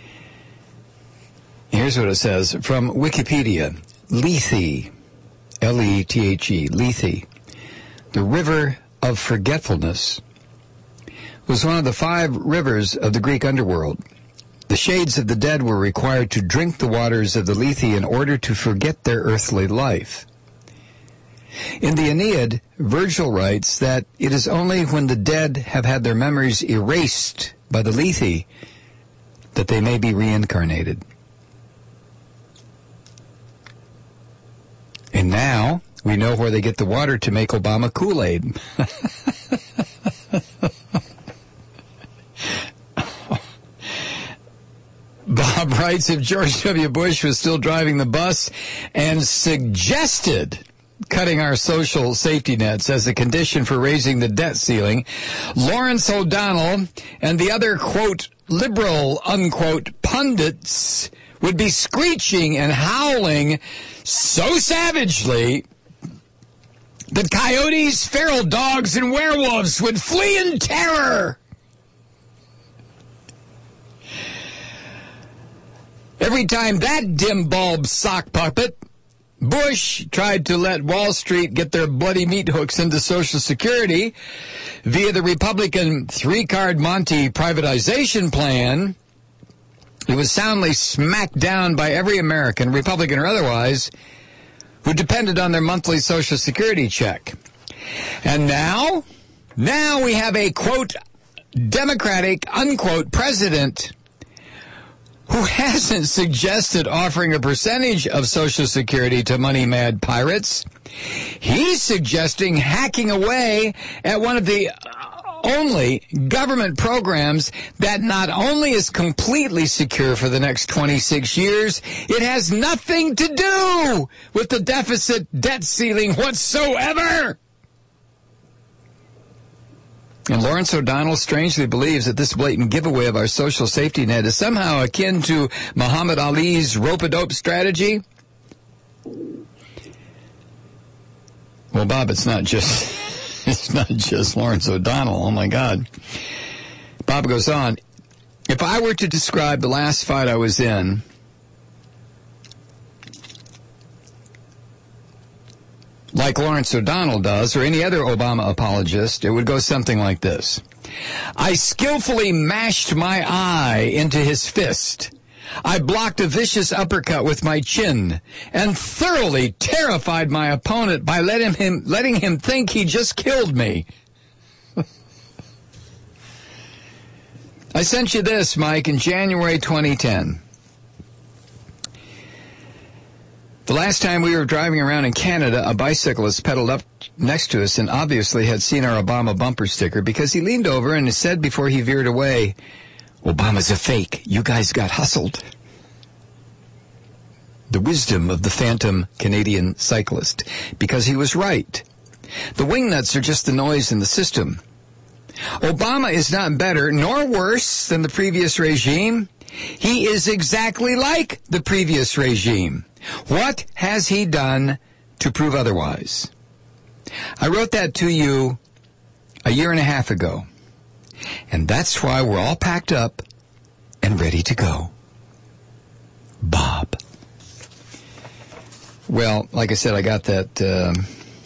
Here's what it says. From Wikipedia. Lethe, L-E-T-H-E, Lethe, the river of forgetfulness, was one of the 5 rivers of the Greek underworld. The shades of the dead were required to drink the waters of the Lethe in order to forget their earthly life. In the Aeneid, Virgil writes that it is only when the dead have had their memories erased by the Lethe that they may be reincarnated. And now we know where they get the water to make Obama Kool-Aid. Bob writes, if George W. Bush was still driving the bus and suggested cutting our social safety nets as a condition for raising the debt ceiling, Lawrence O'Donnell and the other, quote, liberal, unquote, pundits would be screeching and howling so savagely that coyotes, feral dogs, and werewolves would flee in terror. Every time that dim bulb sock puppet, Bush, tried to let Wall Street get their bloody meat hooks into Social Security via the Republican 3-card Monty privatization plan, he was soundly smacked down by every American, Republican or otherwise, who depended on their monthly Social Security check. And now we have a, quote, Democratic, unquote, president who hasn't suggested offering a percentage of Social Security to money-mad pirates. He's suggesting hacking away at one of the only government programs that not only is completely secure for the next 26 years, it has nothing to do with the deficit debt ceiling whatsoever. And Lawrence O'Donnell strangely believes that this blatant giveaway of our social safety net is somehow akin to Muhammad Ali's rope-a-dope strategy. Well, Bob, it's not just Lawrence O'Donnell. Oh, my God. Bob goes on. If I were to describe the last fight I was in like Lawrence O'Donnell does, or any other Obama apologist, it would go something like this. I skillfully mashed my eye into his fist. I blocked a vicious uppercut with my chin and thoroughly terrified my opponent by letting him think he just killed me. I sent you this, Mike, in January 2010. The last time we were driving around in Canada, a bicyclist pedaled up next to us and obviously had seen our Obama bumper sticker because he leaned over and said before he veered away, Obama's a fake. You guys got hustled. The wisdom of the phantom Canadian cyclist, because he was right. The wingnuts are just the noise in the system. Obama is not better nor worse than the previous regime. He is exactly like the previous regime. What has he done to prove otherwise? I wrote that to you a year and a half ago. And that's why we're all packed up and ready to go. Bob. Well, like I said, I got that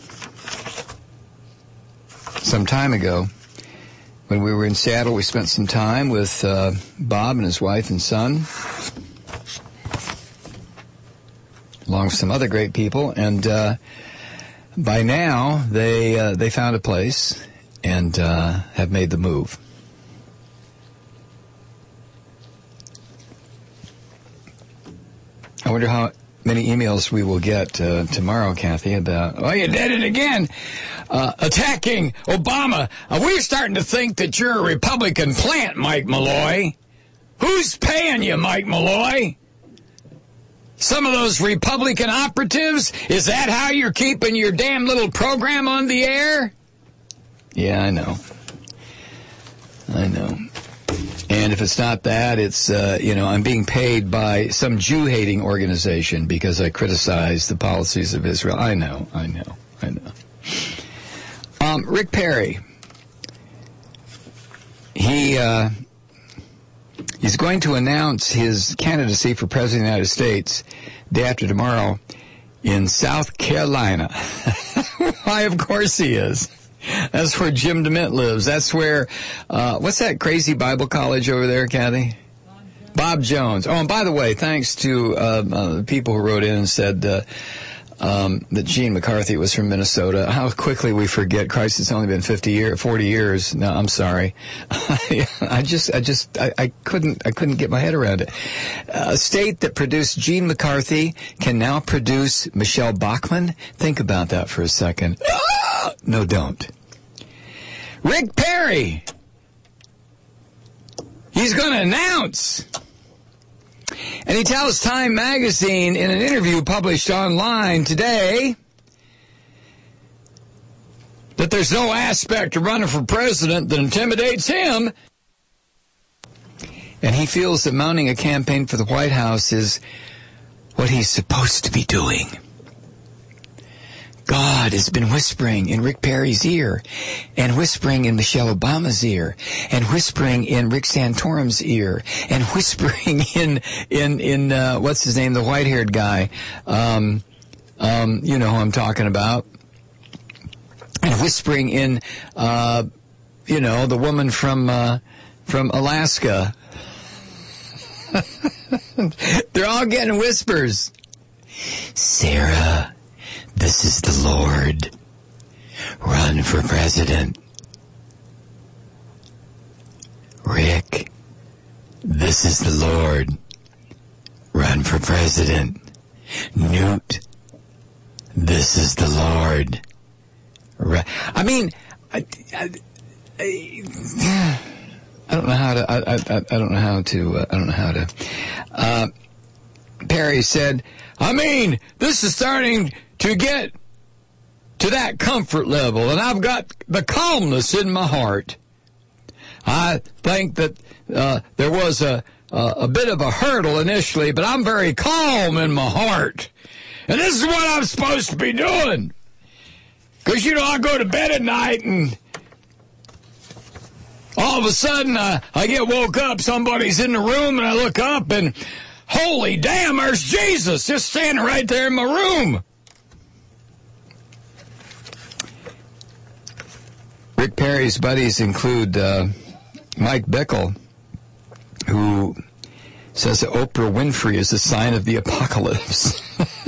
some time ago. When we were in Seattle, we spent some time with Bob and his wife and son, along with some other great people. And by now, they found a place and have made the move. I wonder how many emails we will get tomorrow, Kathy, about, oh, you did it again, attacking Obama. We're starting to think that you're a Republican plant, Mike Malloy. Who's paying you, Mike Malloy? Some of those Republican operatives? Is that how you're keeping your damn little program on the air? Yeah, I know. And if it's not that, it's, I'm being paid by some Jew-hating organization because I criticize the policies of Israel. I know. Rick Perry. He's going to announce his candidacy for President of the United States day after tomorrow in South Carolina. Why, of course he is. That's where Jim DeMint lives. That's where, what's that crazy Bible college over there, Kathy? Bob Jones. Oh, and by the way, thanks to people who wrote in and said that Gene McCarthy was from Minnesota. How quickly we forget. Christ, it's only been 40 years. No, I'm sorry. I couldn't get my head around it. A state that produced Gene McCarthy can now produce Michelle Bachmann. Think about that for a second. No, don't. Rick Perry. He's going to announce. And he tells Time Magazine in an interview published online today that there's no aspect of running for president that intimidates him. And he feels that mounting a campaign for the White House is what he's supposed to be doing. God has been whispering in Rick Perry's ear, and whispering in Michelle Obama's ear, and whispering in Rick Santorum's ear, and whispering in what's his name, the white-haired guy, you know who I'm talking about, and whispering in, the woman from Alaska. They're all getting whispers. Sarah, this is the Lord. Run for president. Rick, this is the Lord. Run for president. Newt, this is the Lord. I mean, I don't know how to. Perry said, I mean, this is starting to get to that comfort level, and I've got the calmness in my heart. I think that there was a bit of a hurdle initially, but I'm very calm in my heart. And this is what I'm supposed to be doing. Because, I go to bed at night, and all of a sudden I get woke up, somebody's in the room, and I look up, and holy damn, there's Jesus just standing right there in my room. Rick Perry's buddies include Mike Bickle, who says that Oprah Winfrey is a sign of the apocalypse.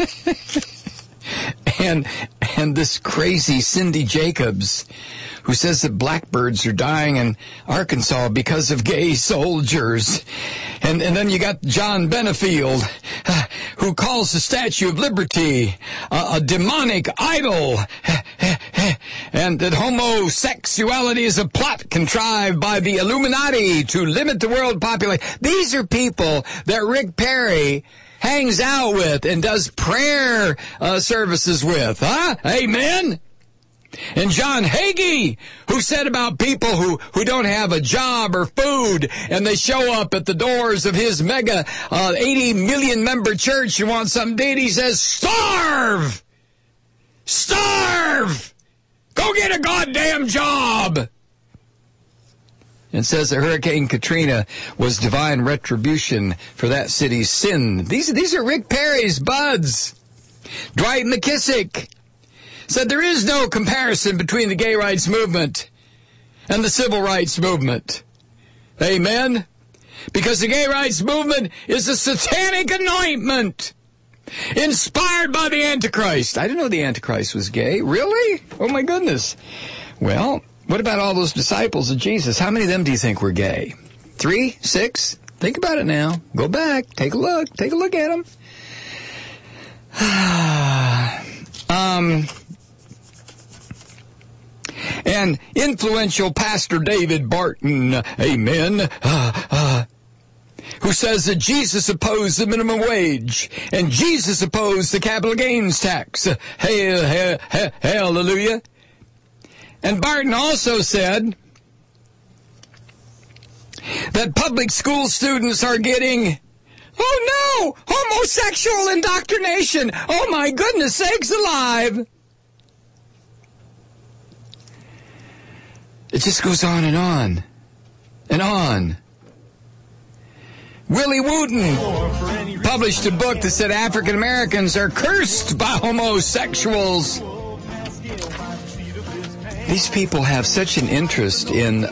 and this crazy Cindy Jacobs, who says that blackbirds are dying in Arkansas because of gay soldiers. And then you got John Benefield, who calls the Statue of Liberty a demonic idol, and that homosexuality is a plot contrived by the Illuminati to limit the world population. These are people that Rick Perry hangs out with and does prayer services with, huh? Amen? And John Hagee, who said about people who don't have a job or food, and they show up at the doors of his mega 80 million member church and want something to eat, he says, starve! Starve! Go get a goddamn job! And says that Hurricane Katrina was divine retribution for that city's sin. These are Rick Perry's buds. Dwight McKissick said there is no comparison between the gay rights movement and the civil rights movement. Amen? Because the gay rights movement is a satanic anointment inspired by the Antichrist. I didn't know the Antichrist was gay. Really? Oh, my goodness. Well, what about all those disciples of Jesus? How many of them do you think were gay? 3? 6? Think about it now. Go back. Take a look. Take a look at them. And influential Pastor David Barton, amen, who says that Jesus opposed the minimum wage and Jesus opposed the capital gains tax. Hallelujah. And Barton also said that public school students are getting, oh no, homosexual indoctrination. Oh my goodness sakes alive. It just goes on and on and on. Willie Wooten published a book that said African Americans are cursed by homosexuals. These people have such an interest in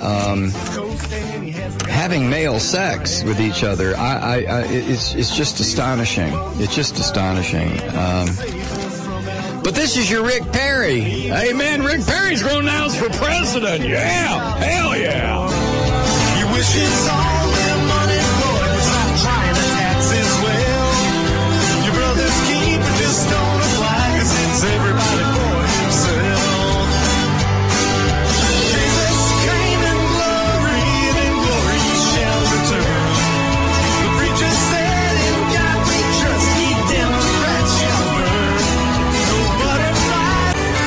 having male sex with each other. It's just astonishing. It's just astonishing. But this is your Rick Perry. Amen. Rick Perry's going to announce for president. Yeah. Hell yeah. You wish it's all their money, boy, but stop trying to tax as well. Your brother's keeper just don't apply, 'cause it's everybody for himself. Jesus came in glory, and in glory he shall return. The preacher said, in God we trust, ye Democrats shall burn. No butterfly.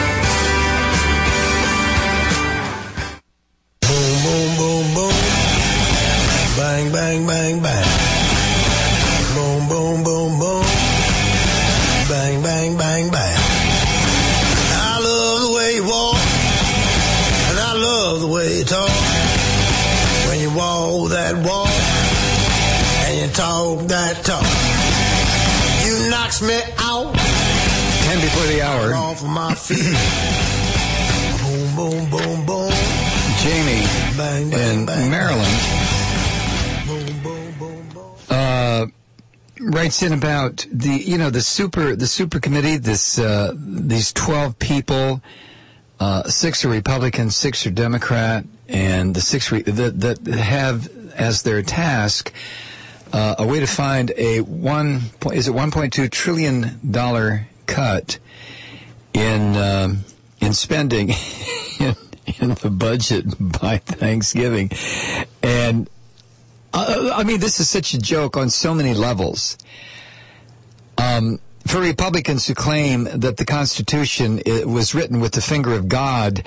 Boom, boom, boom, boom. Bang, bang, bang, bang. Boom, boom, boom, boom. Bang, bang, bang, bang. I love the way you walk, and I love the way you talk. When you walk that walk, and you talk that talk. You knocks me out. 10 before the hour. Off of my feet. Boom, boom, boom, boom. Jamie Bang, bang, in bang. Maryland Boom, boom, boom, boom. writes in about the super committee, these 12 people, 6 are Republican, 6 are Democrat, and the 6 that have as their task a way to find a $1.2 trillion cut in spending in the budget by Thanksgiving. And I mean, this is such a joke on so many levels. For Republicans who claim that the Constitution was written with the finger of God,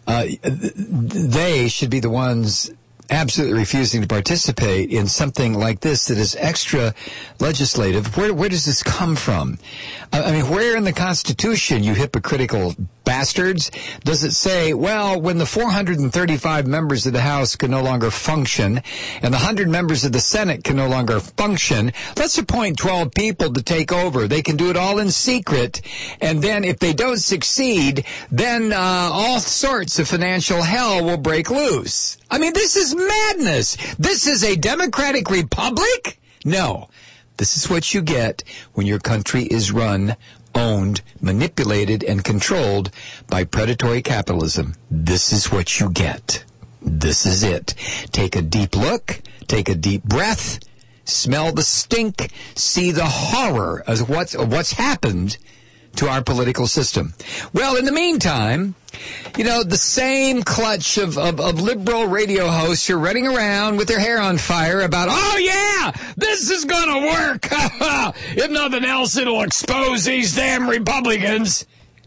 they should be the ones absolutely refusing to participate in something like this that is extra legislative. Where does this come from? I mean, where in the Constitution, you hypocritical bastards, does it say, well, when the 435 members of the House can no longer function and the 100 members of the Senate can no longer function, let's appoint 12 people to take over. They can do it all in secret, and then if they don't succeed, then all sorts of financial hell will break loose. I mean, this is madness. This is a democratic republic? No. This is what you get when your country is run, owned, manipulated, and controlled by predatory capitalism. This is what you get. This is it. Take a deep look, take a deep breath, smell the stink, see the horror of what's happened to our political system. Well, in the meantime, the same clutch of liberal radio hosts are running around with their hair on fire about, oh yeah, this is gonna work. If nothing else, it'll expose these damn Republicans.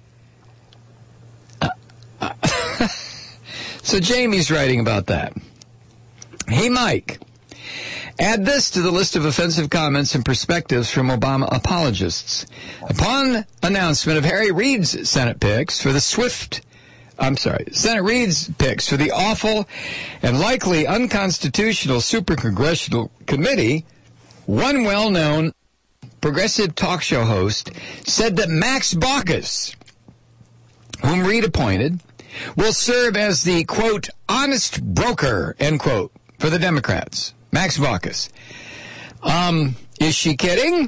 So Jamie's writing about that. Hey, Mike, add this to the list of offensive comments and perspectives from Obama apologists. Upon announcement of Harry Reid's Senate picks for the Senate Reid's picks for the awful and likely unconstitutional super congressional committee, one well-known progressive talk show host said that Max Baucus, whom Reid appointed, will serve as the, quote, honest broker, end quote, for the Democrats. Max Baucus. Is she kidding?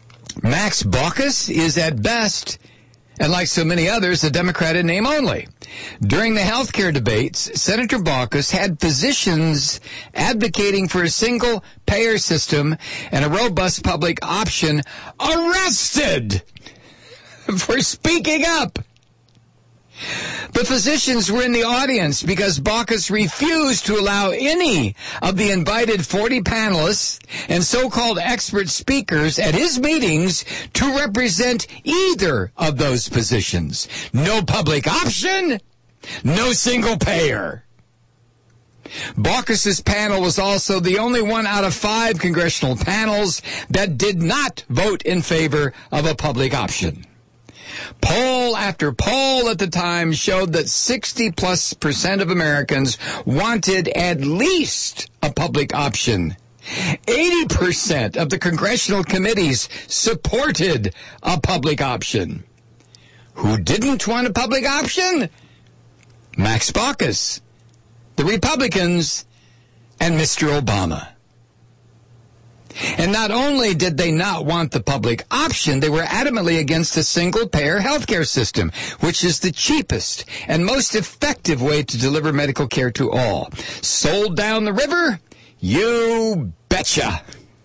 Max Baucus is at best, and like so many others, a Democrat in name only. During the healthcare debates, Senator Baucus had physicians advocating for a single-payer system and a robust public option arrested for speaking up. The physicians were in the audience because Baucus refused to allow any of the invited 40 panelists and so-called expert speakers at his meetings to represent either of those positions. No public option, no single payer. Baucus's panel was also the only one out of 5 congressional panels that did not vote in favor of a public option. Poll after poll at the time showed that 60+% of Americans wanted at least a public option. 80% of the congressional committees supported a public option. Who didn't want a public option? Max Baucus, the Republicans, and Mr. Obama. And not only did they not want the public option, they were adamantly against a single-payer healthcare system, which is the cheapest and most effective way to deliver medical care to all. Sold down the river? You betcha.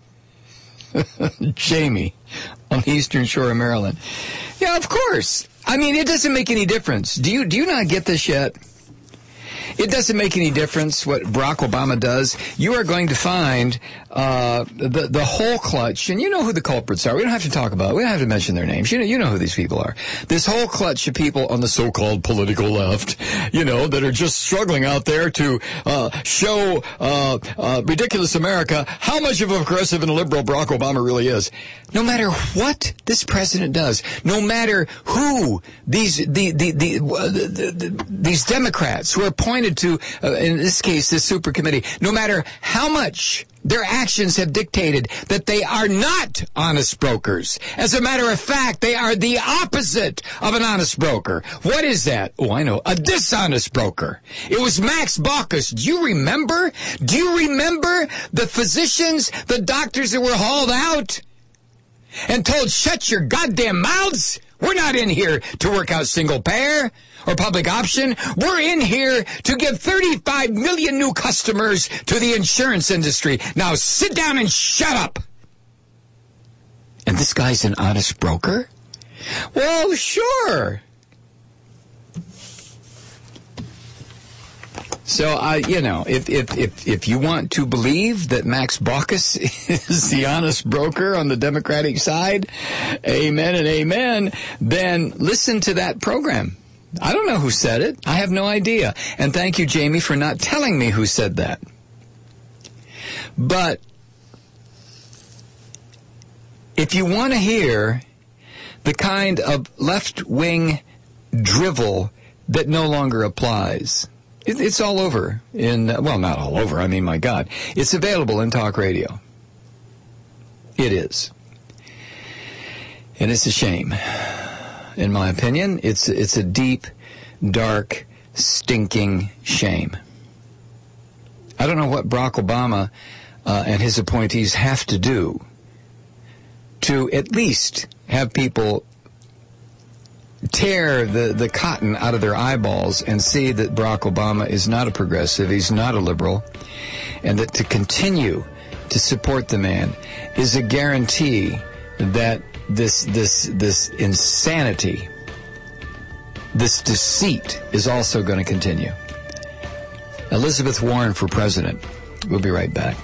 Jamie on the Eastern Shore of Maryland. Yeah, of course. I mean, it doesn't make any difference. Do you not get this yet? It doesn't make any difference what Barack Obama does. You are going to find the whole clutch, and you know who the culprits are. We don't have to talk about it. We don't have to mention their names. You know who these people are. This whole clutch of people on the so-called political left, that are just struggling out there to show ridiculous America how much of a progressive and a liberal Barack Obama really is. No matter what this president does, no matter who these Democrats who are appointed to, in this case, this super committee, no matter how much their actions have dictated that they are not honest brokers. As a matter of fact, they are the opposite of an honest broker. What is that? Oh, I know. A dishonest broker. It was Max Baucus. Do you remember? Do you remember the physicians, the doctors that were hauled out and told, shut your goddamn mouths? We're not in here to work out single payer or public option. We're in here to give 35 million new customers to the insurance industry. Now sit down and shut up. And this guy's an honest broker? Well, sure. So, if you want to believe that Max Baucus is the honest broker on the Democratic side, amen and amen, then listen to that program. I don't know who said it. I have no idea. And thank you, Jamie, for not telling me who said that. But if you want to hear the kind of left-wing drivel that no longer applies, it's all over not all over. I mean, my God. It's available in talk radio. It is. And it's a shame. In my opinion, it's a deep, dark, stinking shame. I don't know what Barack Obama and his appointees have to do to at least have people tear the cotton out of their eyeballs and see that Barack Obama is not a progressive, he's not a liberal, and that to continue to support the man is a guarantee that this insanity, this deceit is also going to continue. Elizabeth Warren for president. We'll be right back.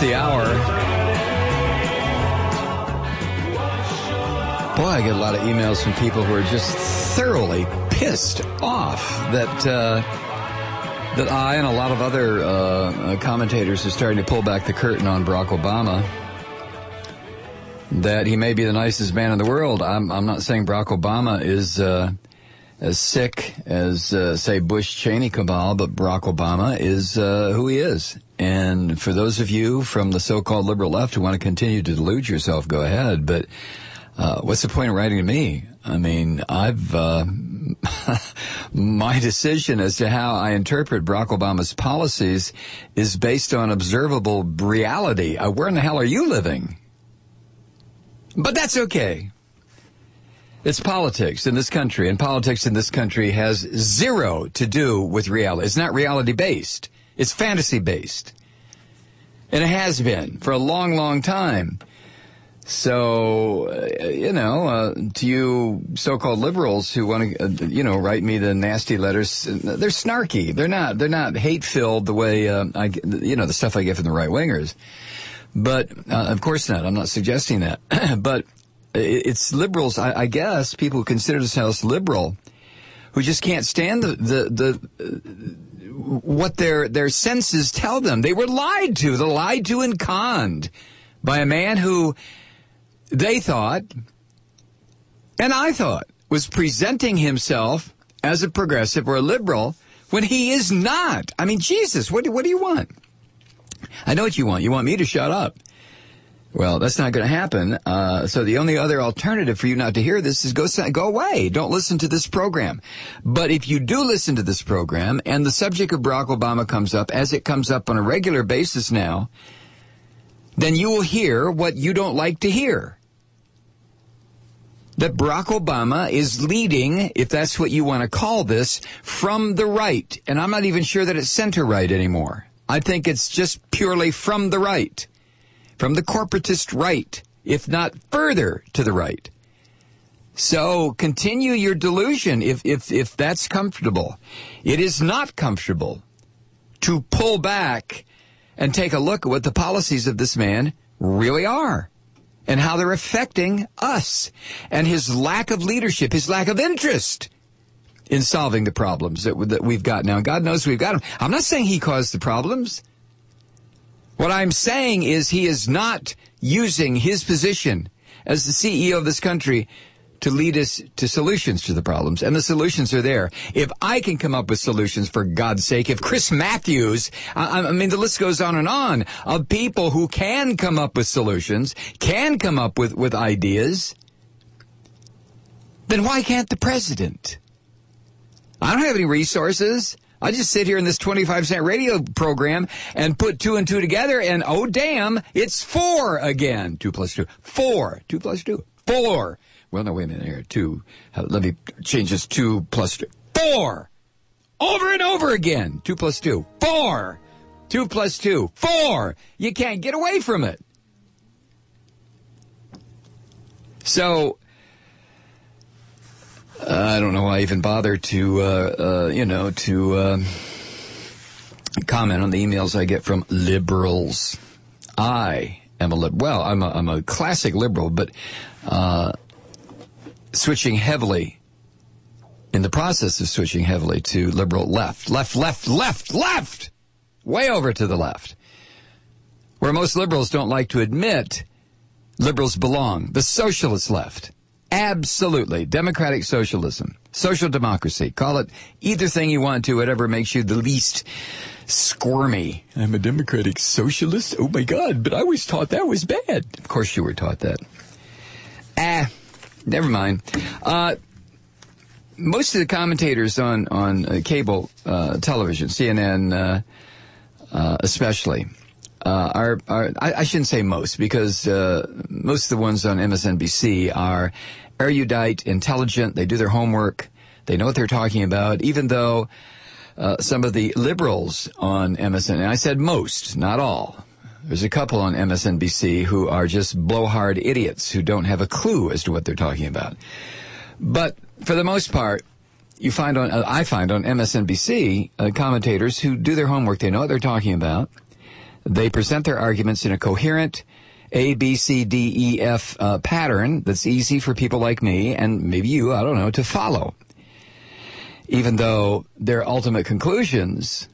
the hour. Boy, I get a lot of emails from people who are just thoroughly pissed off that I and a lot of other commentators are starting to pull back the curtain on Barack Obama. That he may be the nicest man in the world. I'm not saying Barack Obama is as sick as, say, Bush-Cheney cabal, but Barack Obama is who he is. And for those of you from the so-called liberal left who want to continue to delude yourself, go ahead. But what's the point of writing to me? I mean, my decision as to how I interpret Barack Obama's policies is based on observable reality. Where in the hell are you living? But that's okay. It's politics in this country, and politics in this country has zero to do with reality. It's not reality-based. It's fantasy-based. And it has been for a long, long time. So, to you so-called liberals who want to, write me the nasty letters, they're snarky. They're not hate-filled the way, the stuff I get from the right-wingers. But, of course not. I'm not suggesting that. But it's liberals, I guess, people who consider themselves liberal, who just can't stand what their senses tell them. They were lied to. They're lied to and conned by a man who they thought, and I thought, was presenting himself as a progressive or a liberal when he is not. I mean, Jesus, what do you want? I know what you want. You want me to shut up. Well, that's not going to happen. So the only other alternative for you not to hear this is go away. Don't listen to this program. But if you do listen to this program and the subject of Barack Obama comes up, as it comes up on a regular basis now, then you will hear what you don't like to hear. That Barack Obama is leading, if that's what you want to call this, from the right. And I'm not even sure that it's center-right anymore. I think it's just purely from the right. From the corporatist right, if not further to the right. So continue your delusion if that's comfortable. It is not comfortable to pull back and take a look at what the policies of this man really are and how they're affecting us and his lack of leadership, his lack of interest in solving the problems that we've got now. God knows we've got them. I'm not saying he caused the problems. What I'm saying is he is not using his position as the CEO of this country to lead us to solutions to the problems. And the solutions are there. If I can come up with solutions, for God's sake, if Chris Matthews, I mean, the list goes on of people who can come up with solutions, can come up with ideas, then why can't the president? I don't have any resources. I just sit here in this 25-cent radio program and put 2 and 2 together, and oh, damn, it's 4 again. 2 plus 2. 4. 2 plus 2. 4. Well, no, wait a minute here. 2. Let me change this. 2 plus 2. 4. Over and over again. 2 plus 2. 4. 2 plus 2. 4. You can't get away from it. So I don't know why I even bother to comment on the emails I get from liberals. I am I'm a classic liberal, but switching heavily, in the process of switching heavily to liberal left, way over to the left, where most liberals don't like to admit liberals belong, the socialist left. Absolutely. Democratic socialism. Social democracy. Call it either thing you want to, whatever makes you the least squirmy. I'm a democratic socialist? Oh my God, but I was taught that was bad. Of course you were taught that. Never mind. Most of the commentators on cable television, CNN especially, I shouldn't say most, because most of the ones on MSNBC are erudite, intelligent, they do their homework, they know what they're talking about, even though some of the liberals on MSN, and I said most, not all. There's a couple on MSNBC who are just blowhard idiots who don't have a clue as to what they're talking about. But for the most part, I find on MSNBC commentators who do their homework, they know what they're talking about. They present their arguments in a coherent A, B, C, D, E, F pattern that's easy for people like me and maybe you, I don't know, to follow. Even though their ultimate conclusions,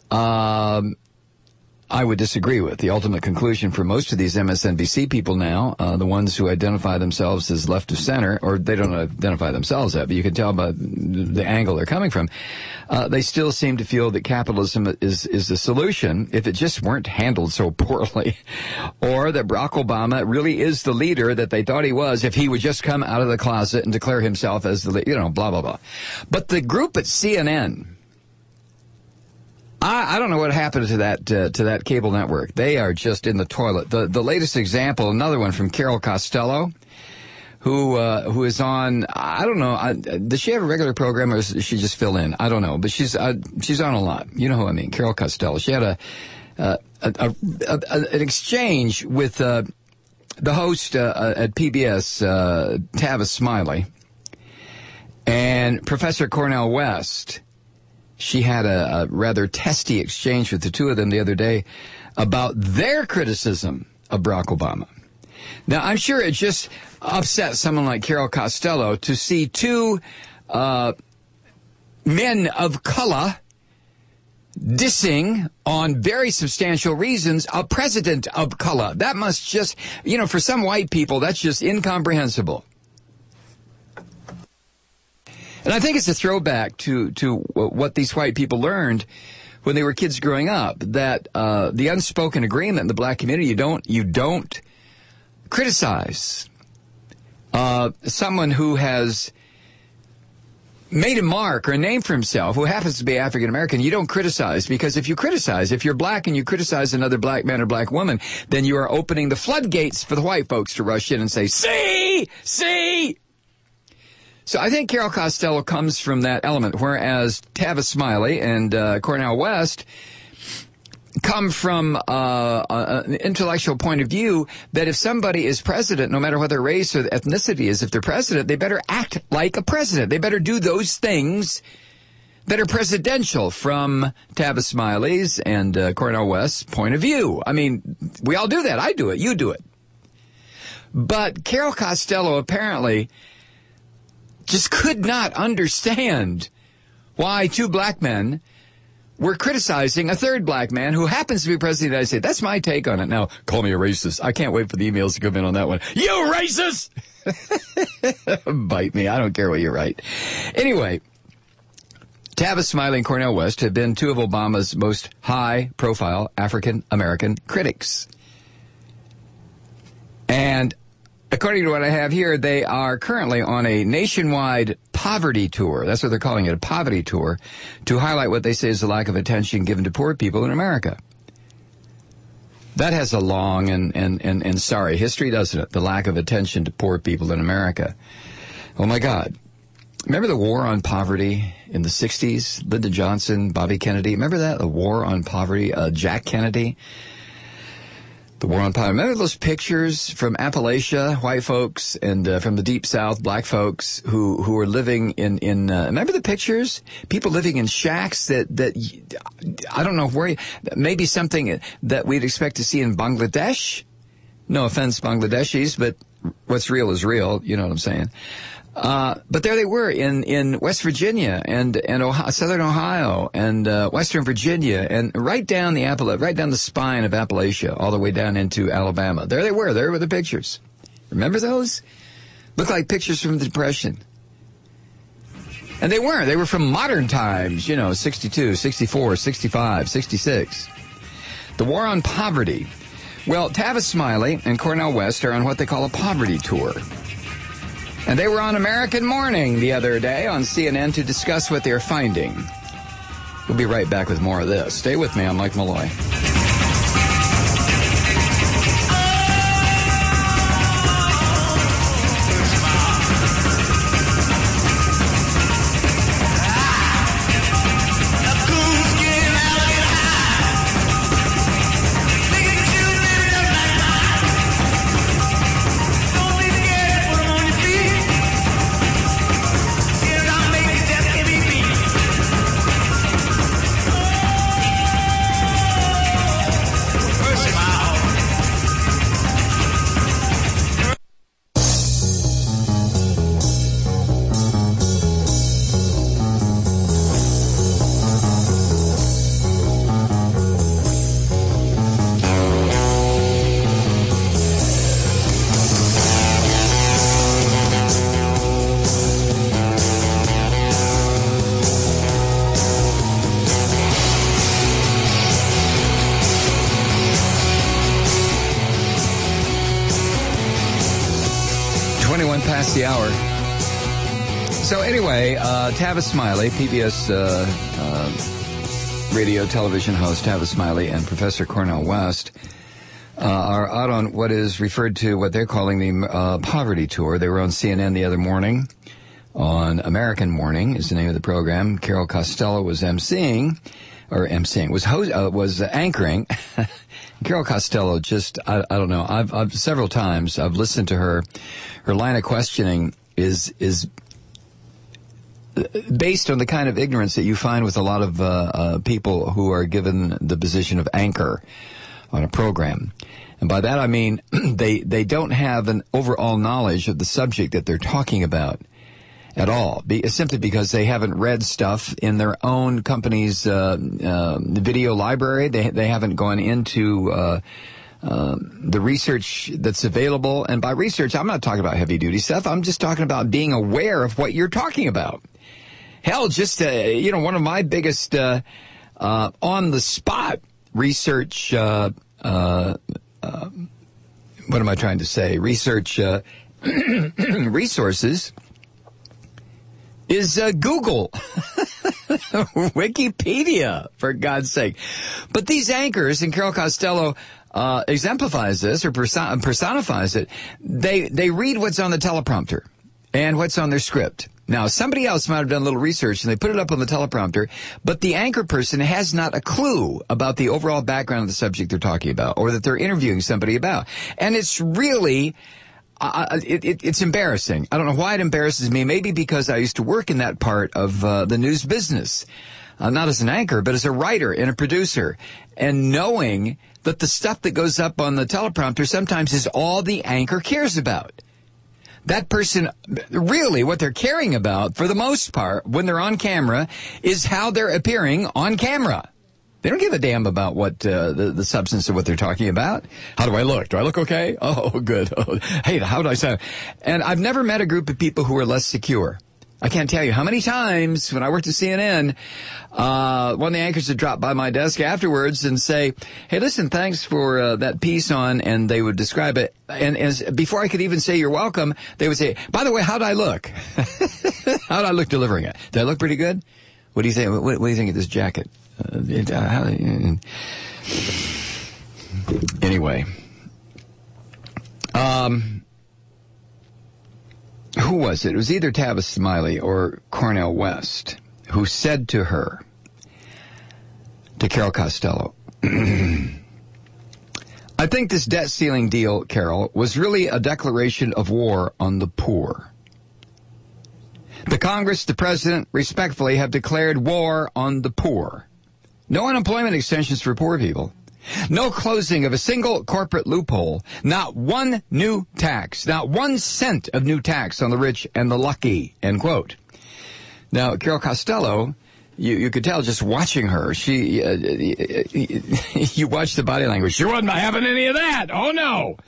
I would disagree with. The ultimate conclusion for most of these MSNBC people now, the ones who identify themselves as left of center, or they don't identify themselves that, but you can tell by the angle they're coming from, they still seem to feel that capitalism is the solution if it just weren't handled so poorly, or that Barack Obama really is the leader that they thought he was if he would just come out of the closet and declare himself as the, blah, blah, blah. But the group at CNN, I don't know what happened to that cable network. They are just in the toilet. The latest example, another one from Carol Costello, who is on, I don't know, does she have a regular program or does she just fill in? I don't know, but she's on a lot. You know who I mean, Carol Costello. She had an exchange with the host at PBS, Tavis Smiley, and Professor Cornel West. She had a rather testy exchange with the two of them the other day about their criticism of Barack Obama. Now, I'm sure it just upset someone like Carol Costello to see two men of color dissing on very substantial reasons a president of color. That must just, for some white people, that's just incomprehensible. And I think it's a throwback to what these white people learned when they were kids growing up, that the unspoken agreement in the black community, you don't criticize someone who has made a mark or a name for himself, who happens to be African American. You don't criticize, because if you're black and you criticize another black man or black woman, then you are opening the floodgates for the white folks to rush in and say, see. So I think Carol Costello comes from that element, whereas Tavis Smiley and Cornel West come from an intellectual point of view that if somebody is president, no matter what their race or ethnicity is, if they're president, they better act like a president. They better do those things that are presidential from Tavis Smiley's and Cornel West's point of view. I mean, we all do that. I do it. You do it. But Carol Costello apparently just could not understand why two black men were criticizing a third black man who happens to be president of the United States. That's my take on it. Now, call me a racist. I can't wait for the emails to come in on that one. You racist! Bite me. I don't care what you write. Anyway, Tavis Smiley and Cornel West have been two of Obama's most high-profile African-American critics. And according to what I have here, they are currently on a nationwide poverty tour. That's what they're calling it, a poverty tour, to highlight what they say is the lack of attention given to poor people in America. That has a long and sorry history, doesn't it? The lack of attention to poor people in America. Oh, my God. Remember the war on poverty in the 60s? Lyndon Johnson, Bobby Kennedy. Remember that? The war on poverty? Jack Kennedy. The war on poverty. Remember those pictures from Appalachia, white folks, and from the Deep South, black folks who were living in remember the pictures? People living in shacks that I don't know where, maybe something that we'd expect to see in Bangladesh. No offense, Bangladeshis, but what's real is real. You know what I'm saying? But there they were in West Virginia and Ohio, Southern Ohio and Western Virginia, and right down the spine of Appalachia, all the way down into Alabama. There they were. There were the pictures. Remember those? Looked like pictures from the Depression. And they weren't. They were from modern times, 62, 64, 65, 66. The war on poverty. Well, Tavis Smiley and Cornel West are on what they call a poverty tour. And they were on American Morning the other day on CNN to discuss what they're finding. We'll be right back with more of this. Stay with me. I'm Mike Malloy. the hour. So anyway, Tavis Smiley, PBS radio television host Tavis Smiley and Professor Cornel West are out on what is referred to, what they're calling the poverty tour. They were on CNN the other morning. On American Morning is the name of the program. Carol Costello was was anchoring. Carol Costello just, I don't know. I've several times I've listened to her. Her line of questioning is based on the kind of ignorance that you find with a lot of people who are given the position of anchor on a program. And by that I mean they don't have an overall knowledge of the subject that they're talking about at all, simply because they haven't read stuff in their own company's video library. They haven't gone into the research that's available. And by research, I'm not talking about heavy-duty stuff. I'm just talking about being aware of what you're talking about. Hell, just, one of my biggest on-the-spot research, what am I trying to say? Research resources is Google. Wikipedia, for God's sake. But these anchors, and Carol Costello exemplifies this or personifies it, they read what's on the teleprompter and what's on their script. Now, somebody else might have done a little research and they put it up on the teleprompter, but the anchor person has not a clue about the overall background of the subject they're talking about or that they're interviewing somebody about. And it's really... it's embarrassing. I don't know why it embarrasses me. Maybe because I used to work in that part of the news business, not as an anchor, but as a writer and a producer, and knowing that the stuff that goes up on the teleprompter sometimes is all the anchor cares about. That person, really, what they're caring about, for the most part, when they're on camera, is how they're appearing on camera. They don't give a damn about what the substance of what they're talking about. How do I look? Do I look okay? Oh, good. Oh, hey, how do I sound? And I've never met a group of people who are less secure. I can't tell you how many times when I worked at CNN, one of the anchors would drop by my desk afterwards and say, hey, listen, thanks for that piece on, and they would describe it. And before I could even say you're welcome, they would say, by the way, how'd I look? How'd I look delivering it? Did I look pretty good? What do you think? What do you think of this jacket? Anyway, who was it? It was either Tavis Smiley or Cornel West who said to her, to Carol Costello, I think this debt ceiling deal, Carol, was really a declaration of war on the poor. The Congress, the President, respectfully have declared war on the poor. No unemployment extensions for poor people. No closing of a single corporate loophole. Not one new tax. Not 1 cent of new tax on the rich and the lucky. End quote. Now, Carol Costello, you could tell just watching her. You watch the body language. She wasn't having any of that. Oh, no.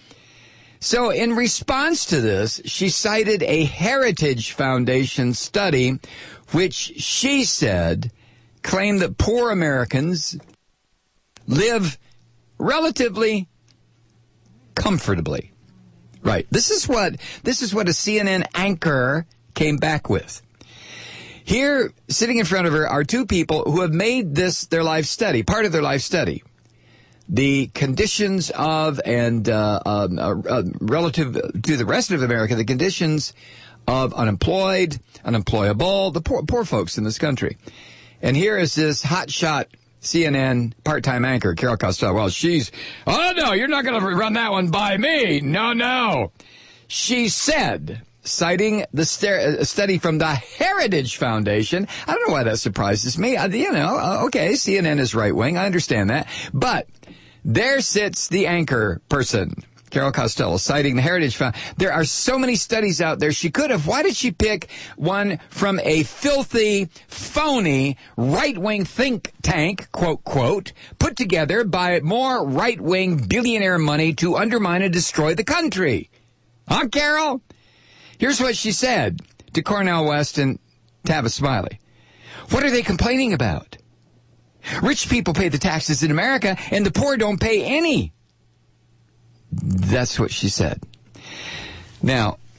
So in response to this, she cited a Heritage Foundation study, which she said claim that poor Americans live relatively comfortably. Right. This is what a CNN anchor came back with. Here, sitting in front of her, are two people who have made this their life study, part of their life study. The conditions of and relative to the rest of America, the conditions of unemployed, unemployable, the poor folks in this country. And here is this hotshot CNN part-time anchor, Carol Costello. Well, oh no, you're not going to run that one by me. No. She said, citing the study from the Heritage Foundation, I don't know why that surprises me. Okay, CNN is right-wing. I understand that. But there sits the anchor person, Carol Costello, citing the Heritage Foundation. There are so many studies out there she could have. Why did she pick one from a filthy, phony, right-wing think tank, quote, put together by more right-wing billionaire money to undermine and destroy the country? Huh, Carol? Here's what she said to Cornel West and Tavis Smiley. What are they complaining about? Rich people pay the taxes in America, and the poor don't pay any. That's what she said. Now,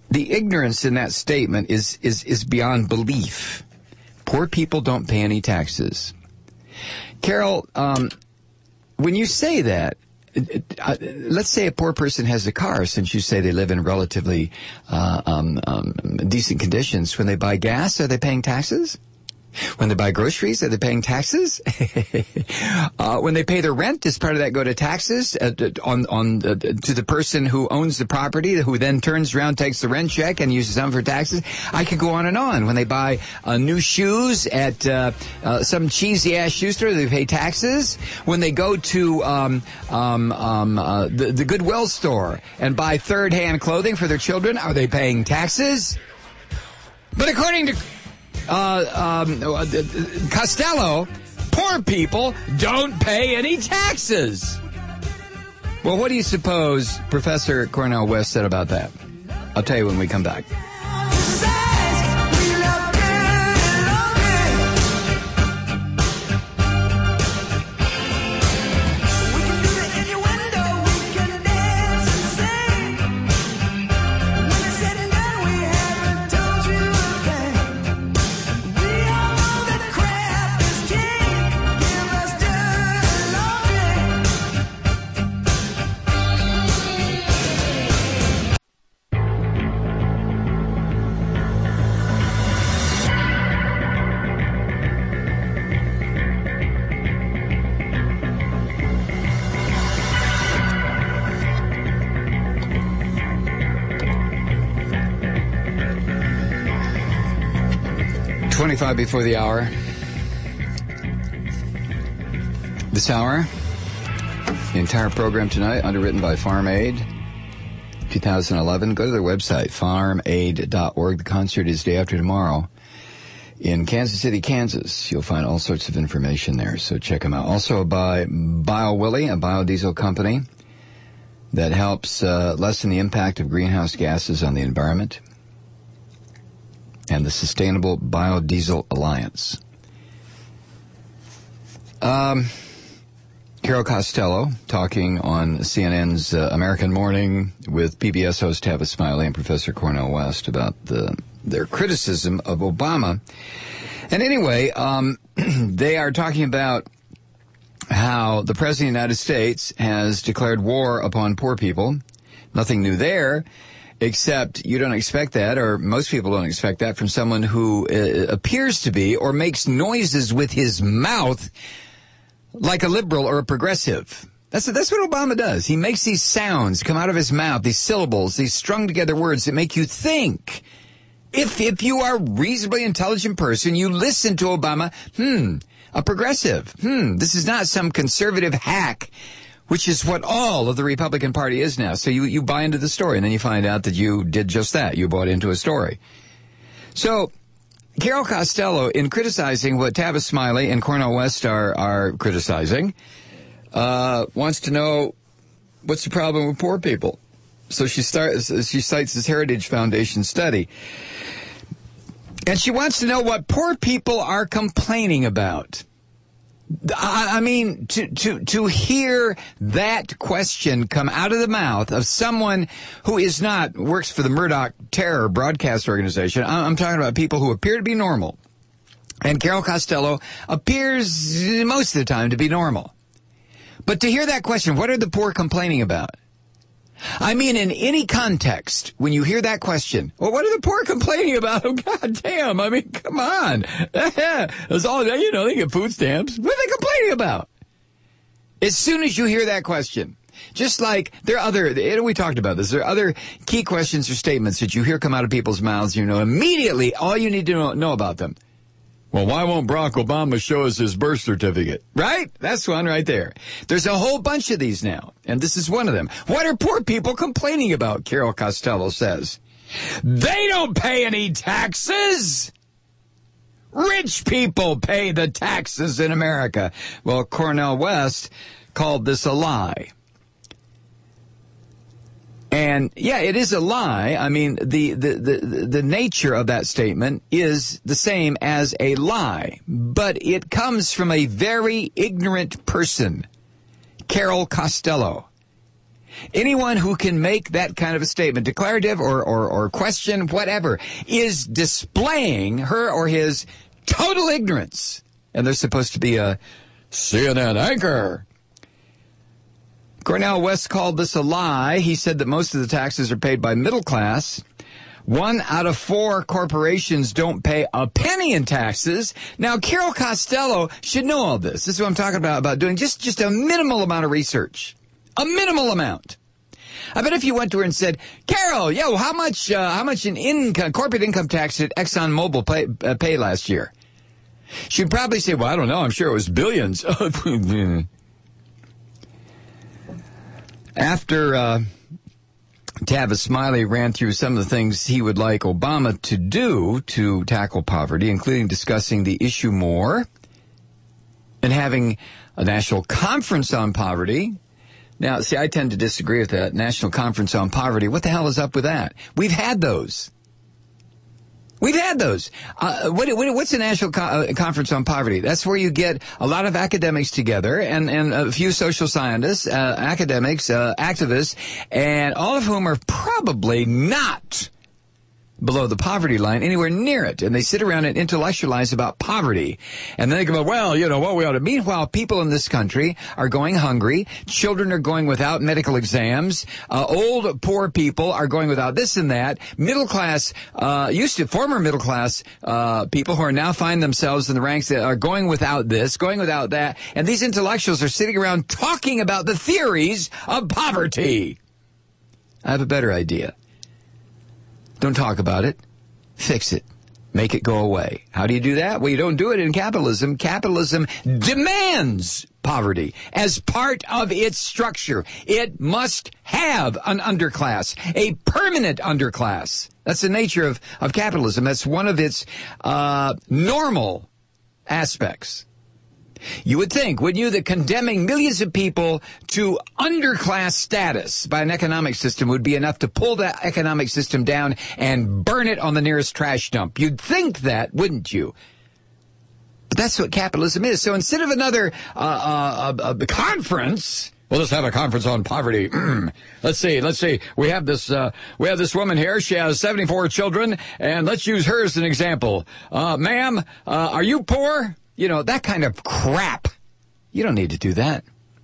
The ignorance in that statement is beyond belief. Poor people don't pay any taxes. Carol, when you say that, let's say a poor person has a car, since you say they live in relatively decent conditions. When they buy gas, are they paying taxes? When they buy groceries, are they paying taxes? When they pay their rent, does part of that go to taxes to the person who owns the property, who then turns around, takes the rent check, and uses them for taxes? I could go on and on. When they buy new shoes at some cheesy-ass shoe store, they pay taxes. When they go to the Goodwill store and buy third-hand clothing for their children, are they paying taxes? But according to Costello, poor people don't pay any taxes. Well, what do you suppose Professor Cornel West said about that? I'll tell you when we come back. Before the hour. This hour, the entire program tonight, underwritten by Farm Aid 2011. Go to their website, farmaid.org. The concert is day after tomorrow in Kansas City, Kansas. You'll find all sorts of information there, so check them out. Also by BioWilly, a biodiesel company that helps lessen the impact of greenhouse gases on the environment, and the Sustainable Biodiesel Alliance. Carol Costello talking on CNN's American Morning with PBS host Tavis Smiley and Professor Cornel West about their criticism of Obama. And anyway, they are talking about how the President of the United States has declared war upon poor people. Nothing new there. Except you don't expect that, or most people don't expect that, from someone who appears to be or makes noises with his mouth like a liberal or a progressive. That's what Obama does. He makes these sounds come out of his mouth, these syllables, these strung together words that make you think. If you are a reasonably intelligent person, you listen to Obama, a progressive. This is not some conservative hack, which is what all of the Republican Party is now. So you buy into the story, and then you find out that you did just that. You bought into a story. So Carol Costello, in criticizing what Tavis Smiley and Cornel West are criticizing, wants to know what's the problem with poor people. So she cites this Heritage Foundation study. And she wants to know what poor people are complaining about. I mean, to hear that question come out of the mouth of someone who works for the Murdoch Terror broadcast organization. I'm talking about people who appear to be normal. And Carol Costello appears most of the time to be normal. But to hear that question, what are the poor complaining about? I mean, in any context, when you hear that question, well, what are the poor complaining about? Oh, God damn. I mean, come on. That's all, they get food stamps. What are they complaining about? As soon as you hear that question, just like there are other, we talked about this, there are other key questions or statements that you hear come out of people's mouths, immediately all you need to know about them. Well, why won't Barack Obama show us his birth certificate? Right? That's one right there. There's a whole bunch of these now, and this is one of them. What are poor people complaining about, Carol Costello says? They don't pay any taxes! Rich people pay the taxes in America. Well, Cornel West called this a lie. And yeah, it is a lie. I mean, the nature of that statement is the same as a lie, but it comes from a very ignorant person, Carol Costello. Anyone who can make that kind of a statement, declarative or question, whatever, is displaying her or his total ignorance. And they're supposed to be a CNN anchor. Cornel West called this a lie. He said that most of the taxes are paid by middle class. 1 out of 4 corporations don't pay a penny in taxes. Now, Carol Costello should know all this. This is what I'm talking about doing just a minimal amount of research. A minimal amount. I bet if you went to her and said, Carol, how much in corporate income tax did ExxonMobil pay last year? She'd probably say, well, I don't know. I'm sure it was billions. After Tavis Smiley ran through some of the things he would like Obama to do to tackle poverty, including discussing the issue more and having a national conference on poverty. Now, see, I tend to disagree with that. National Conference on Poverty. What the hell is up with that? We've had those. What's a National Conference on Poverty? That's where you get a lot of academics together and a few social scientists, academics, activists, and all of whom are probably not below the poverty line, anywhere near it. And they sit around and intellectualize about poverty. And then they go, well, what we ought to. Meanwhile, people in this country are going hungry. Children are going without medical exams. Old, poor people are going without this and that. Middle class, former middle class, people who are now find themselves in the ranks that are going without this, going without that. And these intellectuals are sitting around talking about the theories of poverty. I have a better idea. Don't talk about it. Fix it. Make it go away. How do you do that? Well, you don't do it in capitalism. Capitalism demands poverty as part of its structure. It must have an underclass, a permanent underclass. That's the nature of capitalism. That's one of its normal aspects. You would think, wouldn't you, that condemning millions of people to underclass status by an economic system would be enough to pull that economic system down and burn it on the nearest trash dump. You'd think that, wouldn't you? But that's what capitalism is. So instead of another conference, we'll just have a conference on poverty. Let's see. We have this woman here. She has 74 children, and let's use her as an example. Ma'am, are you poor? That kind of crap. You don't need to do that.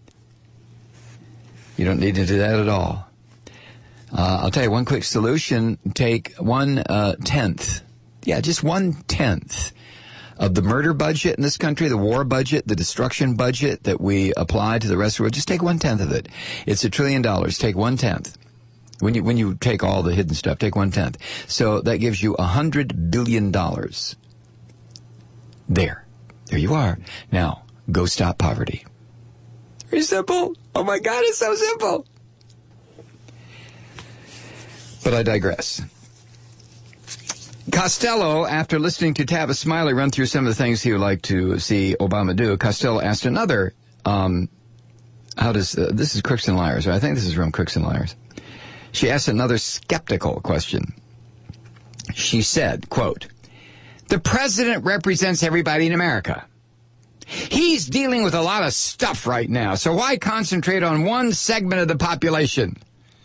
You don't need to do that at all. I'll tell you one quick solution. Take 1/10. Yeah, just 1/10 of the murder budget in this country, the war budget, the destruction budget that we apply to the rest of the world. Just take 1/10 of it. It's $1 trillion. Take 1/10. When you take all the hidden stuff, take 1/10. So that gives you $100 billion. There you are. Now, go stop poverty. Very simple. Oh my God, it's so simple. But I digress. Costello, after listening to Tavis Smiley run through some of the things he would like to see Obama do, Costello asked another, this is Crooks and Liars, right? I think this is from Crooks and Liars. She asked another skeptical question. She said, quote, the president represents everybody in America. He's dealing with a lot of stuff right now, so why concentrate on one segment of the population?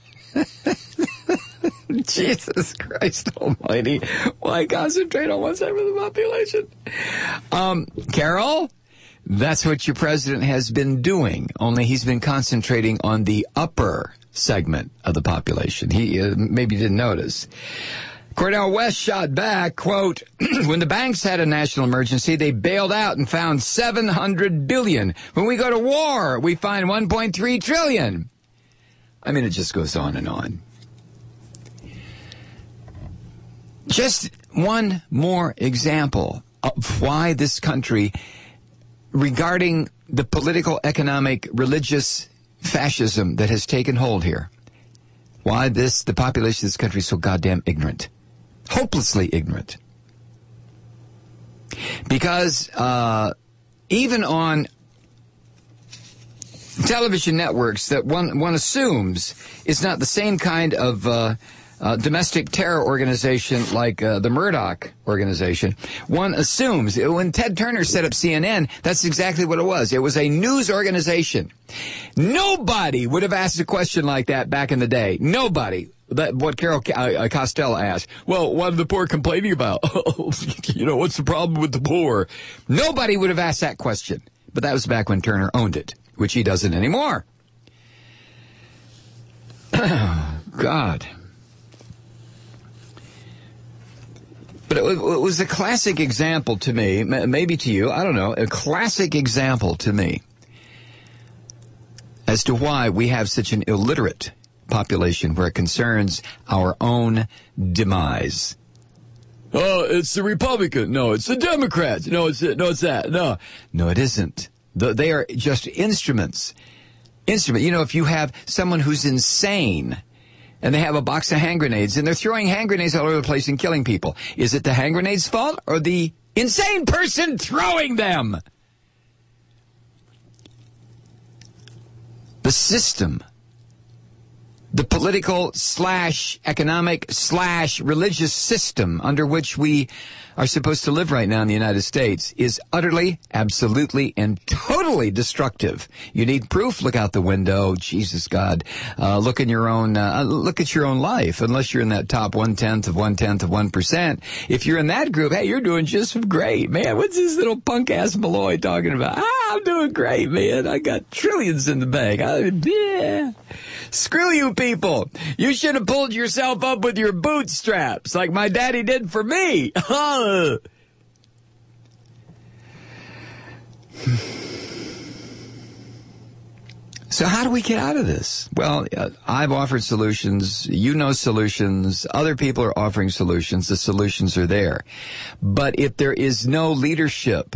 Jesus Christ almighty. Why concentrate on one segment of the population? Carol, that's what your president has been doing, only he's been concentrating on the upper segment of the population. He maybe didn't notice. Cornel West shot back, quote, when the banks had a national emergency, they bailed out and found $700 billion. When we go to war, we find $1.3 trillion. I mean, it just goes on and on. Just one more example of why this country, regarding the political, economic, religious fascism that has taken hold here, why the population of this country is so goddamn ignorant. Hopelessly ignorant. Because even on television networks that one assumes is not the same kind of domestic terror organization like the Murdoch organization, one assumes, when Ted Turner set up CNN, that's exactly what it was. It was a news organization. Nobody would have asked a question like that back in the day. Nobody. What Carol Costello asked. Well, what are the poor complaining about? What's the problem with the poor? Nobody would have asked that question. But that was back when Turner owned it, which he doesn't anymore. God. But it was a classic example to me, maybe to you, I don't know, a classic example to me as to why we have such an illiterate population where it concerns our own demise. Oh, it's the Republican. No, it's the Democrats. No, it's that. No, it isn't. They are just instruments. If you have someone who's insane and they have a box of hand grenades and they're throwing hand grenades all over the place and killing people, is it the hand grenades' fault or the insane person throwing them? The system, the political / economic / religious system under which we are supposed to live right now in the United States is utterly, absolutely, and totally destructive. You need proof? Look out the window. Jesus God. Look at your own life. Unless you're in that top 1/10 of 1%. If you're in that group, hey, you're doing just great, man. What's this little punk ass Malloy talking about? I'm doing great, man. I got trillions in the bank. Yeah. Screw you people. You should have pulled yourself up with your bootstraps like my daddy did for me. So how do we get out of this? Well, I've offered solutions. You know solutions. Other people are offering solutions. The solutions are there. But if there is no leadership,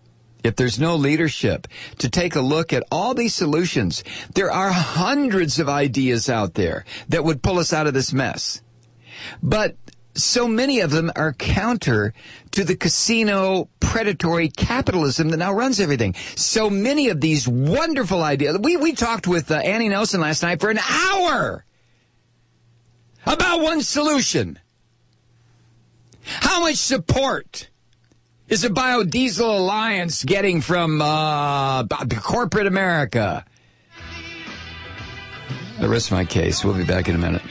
to take a look at all these solutions, there are hundreds of ideas out there that would pull us out of this mess. But so many of them are counter to the casino predatory capitalism that now runs everything. So many of these wonderful ideas. We talked with Annie Nelson last night for an hour about one solution. How much support is the Biodiesel Alliance getting from corporate America? The rest of my case. We'll be back in a minute.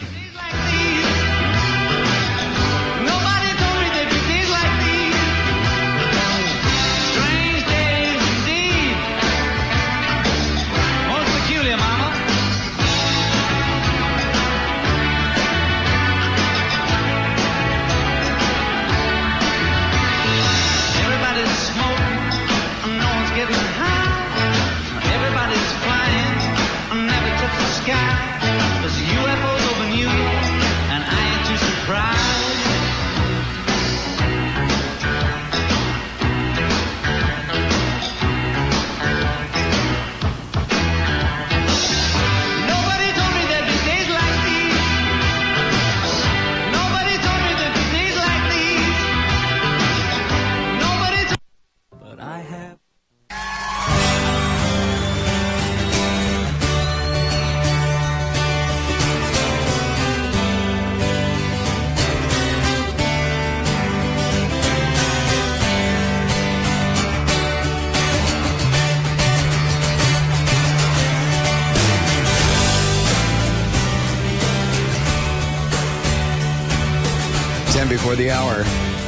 Before the hour.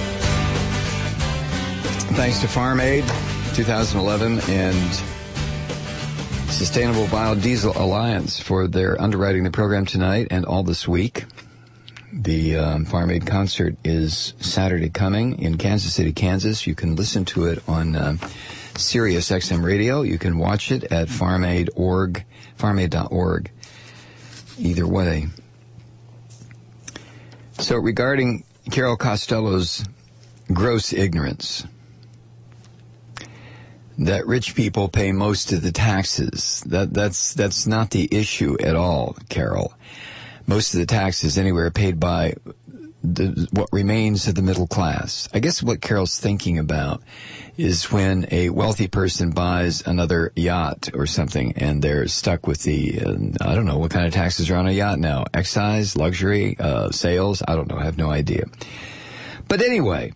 Thanks to Farm Aid 2011 and Sustainable Biodiesel Alliance for their underwriting the program tonight and all this week. The Farm Aid concert is Saturday coming in Kansas City, Kansas. You can listen to it on Sirius XM Radio. You can watch it at farmaid.org. Either way. So regarding Carol Costello's gross ignorance that rich people pay most of the taxes. That's not the issue at all, Carol. Most of the taxes anywhere paid by what remains of the middle class. I guess what Carol's thinking about is when a wealthy person buys another yacht or something and they're stuck with the, I don't know, what kind of taxes are on a yacht now? Excise, luxury, sales? I don't know. I have no idea. But anyway,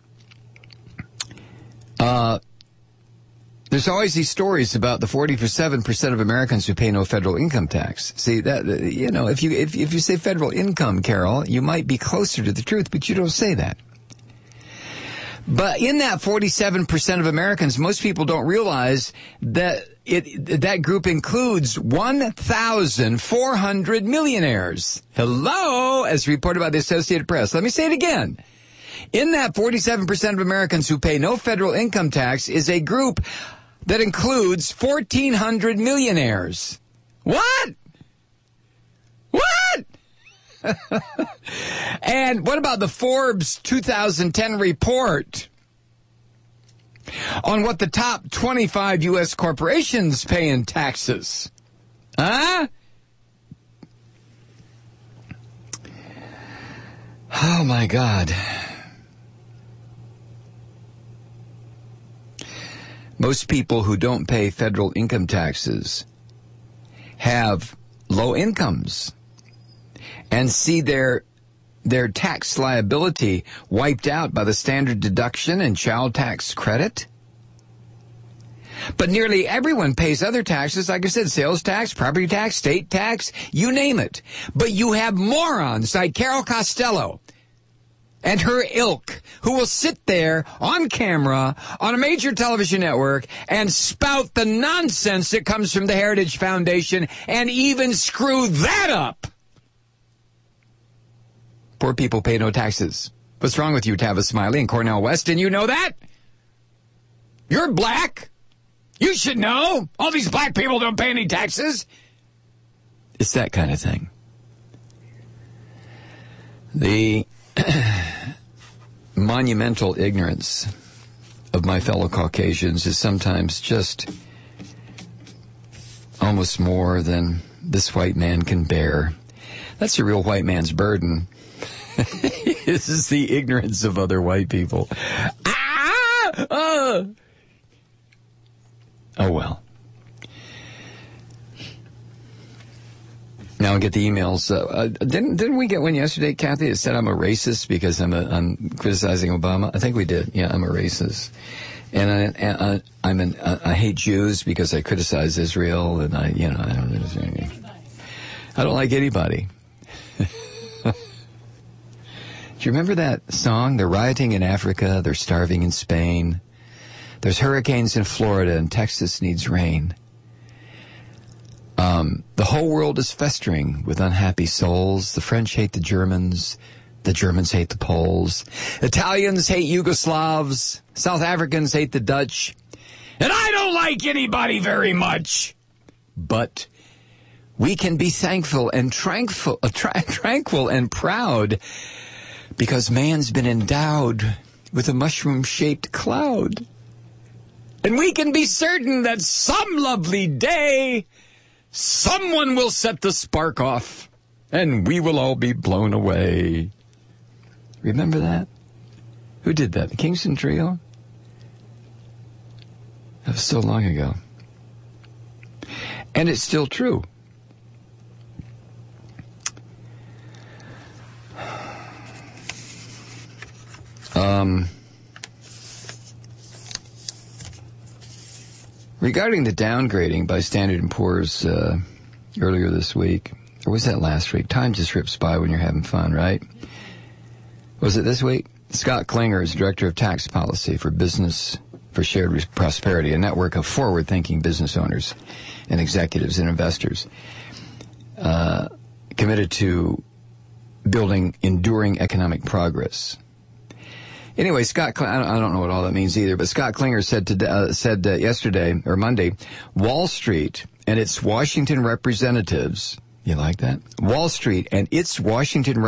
there's always these stories about the 47% of Americans who pay no federal income tax. See, that, you know, if you say federal income, Carol, you might be closer to the truth, but you don't say that. But in that 47% of Americans, most people don't realize that that group includes 1,400 millionaires. Hello, as reported by the Associated Press. Let me say it again. In that 47% of Americans who pay no federal income tax is a group that includes 1,400 millionaires. What? What? And what about the Forbes 2010 report on what the top 25 U.S. corporations pay in taxes? Huh? Oh, my God. Most people who don't pay federal income taxes have low incomes and see their tax liability wiped out by the standard deduction and child tax credit. But nearly everyone pays other taxes, like I said, sales tax, property tax, state tax, you name it. But you have morons like Carol Costello and her ilk who will sit there on camera on a major television network and spout the nonsense that comes from the Heritage Foundation and even screw that up. Poor people pay no taxes. What's wrong with you, Tavis Smiley and Cornell West? And you know that? You're black. You should know. All these black people don't pay any taxes. It's that kind of thing. The monumental ignorance of my fellow Caucasians is sometimes just almost more than this white man can bear. That's a real white man's burden. This is the ignorance of other white people. Oh, well. Now I get the emails. Didn't we get one yesterday, Kathy, that said I'm a racist because I'm criticizing Obama? I think we did. Yeah, I'm a racist. And I hate Jews because I criticize Israel, and I don't like anybody. Do you remember that song? They're rioting in Africa. They're starving in Spain. There's hurricanes in Florida, and Texas needs rain. The whole world is festering with unhappy souls. The French hate the Germans. The Germans hate the Poles. Italians hate Yugoslavs. South Africans hate the Dutch. And I don't like anybody very much. But we can be thankful and tranquil and proud because man's been endowed with a mushroom-shaped cloud. And we can be certain that some lovely day someone will set the spark off, and we will all be blown away. Remember that? Who did that? The Kingston Trio? That was so long ago. And it's still true. Regarding the downgrading by Standard & Poor's earlier this week, or was that last week? Time just rips by when you're having fun, right? Was it this week? Scott Klinger is Director of Tax Policy for Business for Shared Prosperity, a network of forward-thinking business owners and executives and investors committed to building enduring economic progress. Anyway, I don't know what all that means either, but Scott Klinger said yesterday, or Monday, Wall Street and its Washington representatives, you like that? Wall Street and its Washington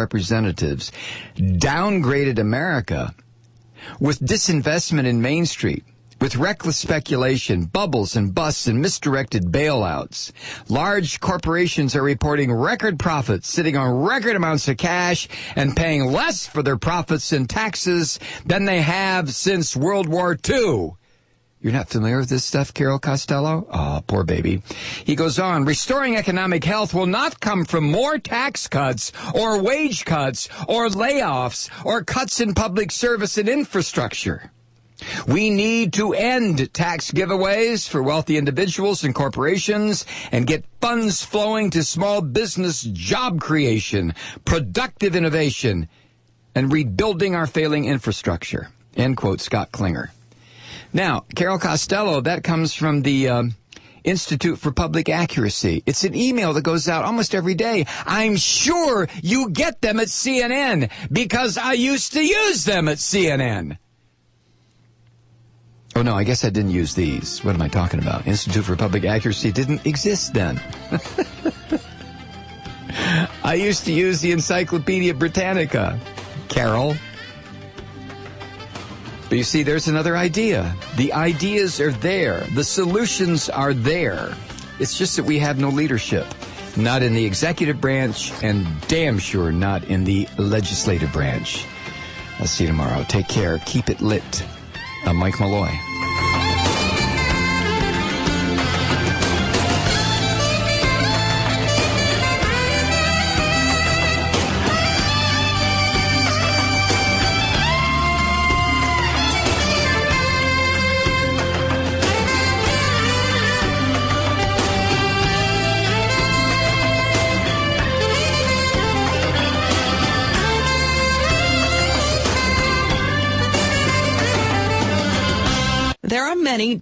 representatives downgraded America with disinvestment in Main Street, with reckless speculation, bubbles and busts, and misdirected bailouts. Large corporations are reporting record profits, sitting on record amounts of cash, and paying less for their profits in taxes than they have since World War II. You're not familiar with this stuff, Carol Costello? Oh, poor baby. He goes on, restoring economic health will not come from more tax cuts or wage cuts or layoffs or cuts in public service and infrastructure. We need to end tax giveaways for wealthy individuals and corporations and get funds flowing to small business job creation, productive innovation, and rebuilding our failing infrastructure. End quote, Scott Klinger. Now, Carol Costello, that comes from the Institute for Public Accuracy. It's an email that goes out almost every day. I'm sure you get them at CNN because I used to use them at CNN. Oh, no, I guess I didn't use these. What am I talking about? Institute for Public Accuracy didn't exist then. I used to use the Encyclopedia Britannica, Carol. But you see, there's another idea. The ideas are there. The solutions are there. It's just that we have no leadership. Not in the executive branch and damn sure not in the legislative branch. I'll see you tomorrow. Take care. Keep it lit. I'm Mike Malloy. There are many